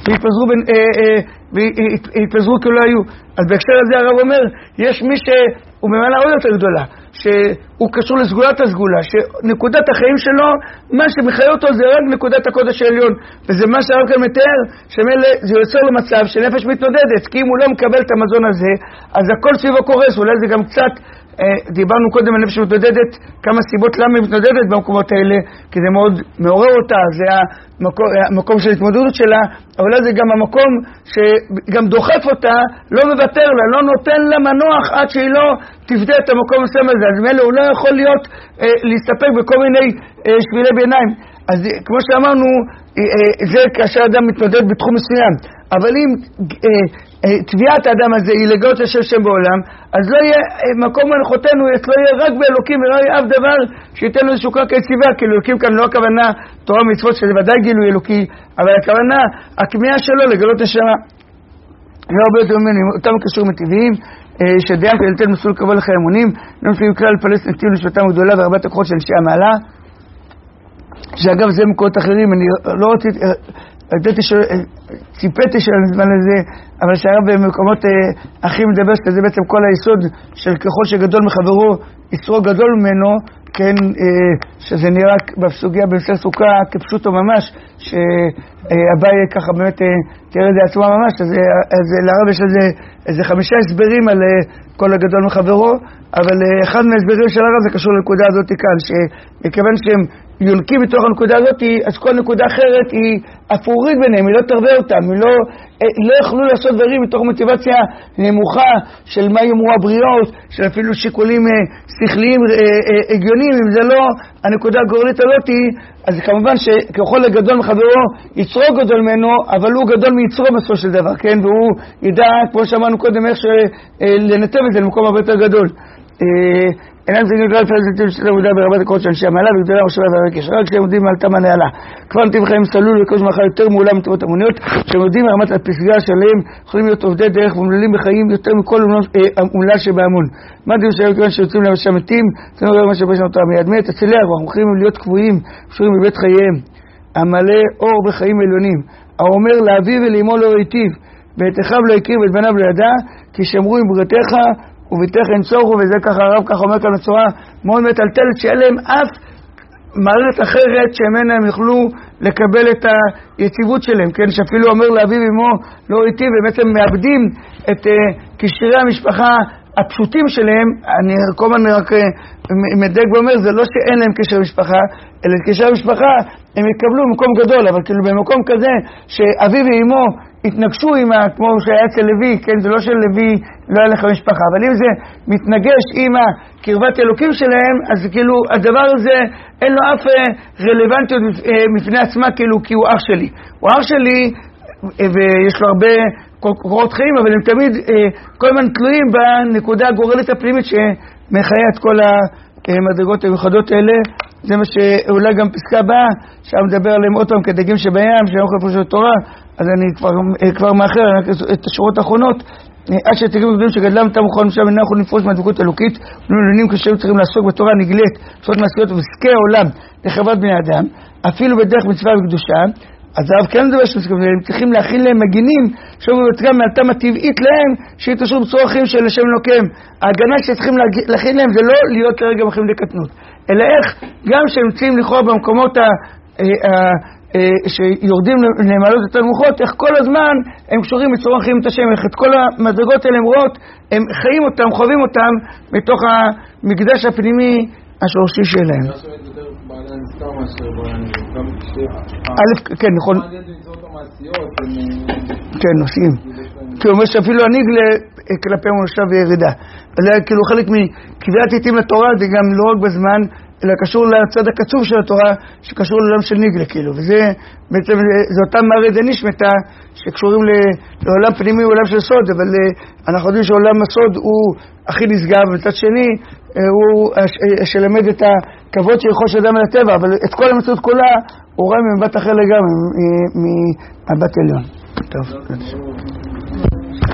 ויתפזרו כי לא היו. אז בהקשר הזה הרב אומר, יש מי שהוא במעלה עוד יותר גדולה, שהוא קשור לסגולת הסגולה, שנקודת החיים שלו, מה שמחיה אותו זה רק נקודת הקודש העליון, וזה מה שהרב כאן מתאר, זה יוצר למצב שנפש מתנודדת, כי אם הוא לא מקבל את המזון הזה, אז הכל סביבו קורס, אולי זה גם קצת, דיברנו קודם על נפש מתנודדת, כמה סיבות למה היא מתנודדת במקומות האלה, כי זה מאוד מעורר אותה, זה המקום של התמודדות שלה, אבל זה גם המקום שגם דוחף אותה, לא מוותר לה, לא נותן לה מנוח עד שהיא לא תפדה את המקום הסם הזה. אז מילא הוא לא יכול להסתפק בכל מיני שבילי ביניים. אז כמו שאמרנו, זה כאשר אדם מתמודד בתחום מסוים. אבל אם תביעת האדם הזה היא לגאות השם בעולם, אז לא יהיה מקום מנחותנו, לא יהיה רק באלוקים ולא יהיה אף דבר שייתן לו איזשהו קרקע יציבה, כי אלוקים כאן לא הכוונה תורה ומצוות שזה ודאי גילוי אלוקי, אבל הכוונה, הכמיהה שלו לגלות השמה. לא הרבה יותר ממני, אותם קשורים הטבעיים, שדיין כדי לתת מסלול קבוע לחיי אמונים, לא מספיק כלל לפלס נתיב לשבתם הגדולה והרבת הכוחות של אנשי המעלה, שאגב זה מקורות אחרים, אני לא רציתי, ציפיתי של הזמן הזה, אבל שהרב במקומות אחרים מדבר שזה בעצם כל היסוד של ככל שגדול מחברו, יצרו גדול ממנו, כן, שזה נראה בסוגיה במסר סוכה כפשוטו ממש, שהבאי ככה באמת תראה את זה עצמה ממש, אז לרב יש איזה 5 הסברים על כל הגדול מחברו, אבל אחד מההסברים של הרב זה קשור לנקודה הזאת כאן, שכיוון שהם יונקים מתוך הנקודה הזאת, אז כל נקודה אחרת היא אפורית ביניהם, היא לא תרבה אותם, לא יכלו לעשות דברים מתוך מוטיבציה נמוכה של מה יאמרו הבריות, של אפילו שיקולים שכליים הגיוניים, אם זה לא הנקודה הגורלית הזאת, אז כמובן שככל הגדול מחברו יצרו גדול ממנו, אבל הוא גדול מיצרו בסופו של דבר, כן? והוא ידע, כמו שאמרנו קודם, איך לנתב את זה למקום הרבה יותר גדול. אינם זה נגלל פלזיטים של עבודה ברבת הקורות של אנשי המעלה וגדולה ראשונה והרקש, רק כשהם יודעים על תמה נעלה. כבר נתיב חיים סלול וקודש מאחר יותר מעולם מטרות המוניות, שהם יודעים הרמת הפסגה שלהם יכולים להיות עובדי דרך ומוללים בחיים יותר מכל המולל שבהמון. מה דיון שהיו כיוון שיוצאים לבשם מתים, זה נורא מה שבשם אותם מיד מת, הצליח, ואנחנו יכולים להיות קבועים, קשורים בבית חייהם, המלא אור בחיים עליונים, האומר לאביו ולאמו לא ראיתיו, ואת אחיו לא הכיר ואת בניו לא ידע, כי שמרו עם ברתך וביתך אין צורכו, וזה ככה הרב ככה אומר כאן בצורה מאוד מטלטלת, שאין להם אף מערכת אחרת שממנה הם יוכלו לקבל את היציבות שלהם, כן? שאפילו אומר לאביו ואמו לא ראיתי, ובעצם מאבדים את קשרי המשפחה הפשוטים שלהם. אני כל הזמן רק מדייק ואומר, זה לא שאין להם קשר משפחה, אלא קשר משפחה הם יקבלו במקום גדול, אבל כאילו במקום כזה שאביו ואמו התנגשו כמו שהיה אצל לוי, כן, זה לא של לוי לא היה לך משפחה, אבל אם זה מתנגש עם הקרבת אלוקים שלהם, אז כאילו הדבר הזה אין לו אף רלוונטיות מפני עצמה, כאילו כי הוא אח שלי. הוא אח שלי ויש לו הרבה קורות חיים, אבל הם תמיד כל הזמן תלויים בנקודה הגורלת הפנימית שמחיה את כל המדרגות המיוחדות האלה. זה מה שאולי גם פסקה הבאה, שם מדבר עליהם עוד פעם כדגים שבים, שהם אוכל פרשת תורה, אז אני כבר מאחר את השורות האחרונות, עד שתגידו גדולים שגדלם תם וכל משם אנחנו נפרוש מהדבקות אלוקית, ולעניינים כשהם צריכים לעסוק בתורה נגלית, לעשות מעשיות ועסקי העולם לחברת בני אדם, אפילו בדרך מצווה וקדושה. אז הרב כן מדבר הם צריכים להכין להם מגינים שאומרים גם מהטעם הטבעית להם שיתעשרו בצורה חיים של השם אלוקיהם. ההגנה שצריכים להכין להם זה לא להיות לרגע מחיים לקטנות, אלא איך גם שהם צריכים לכאורה במקומות שיורדים למעלות יותר נמוכות, איך כל הזמן הם קשורים בצורה חיים את השם, איך את כל המדרגות האלה הם רואות, הם חיים אותם, חווים אותם מתוך המקדש הפנימי השורשי שלהם. א', כן, נכון. כן, נושאים. כי הוא אומר שאפילו הנגלה כלפי מנושה וירידה. כאילו חלק מקביעת עיתים לתורה זה גם לא רק בזמן, אלא קשור לצד הקצוב של התורה, שקשור לעולם של נגלה, כאילו. וזה בעצם, זה אותם מערי דנשמתה שקשורים לעולם פנימי ועולם של סוד, אבל אנחנו יודעים שעולם הסוד הוא הכי נשגב, ומצד שני, הוא שלמד את הכבוד שיכול אדם על הטבע, אבל את כל המציאות כולה הוא רואה ממבט אחר לגמרי, ממבט עליון. טוב.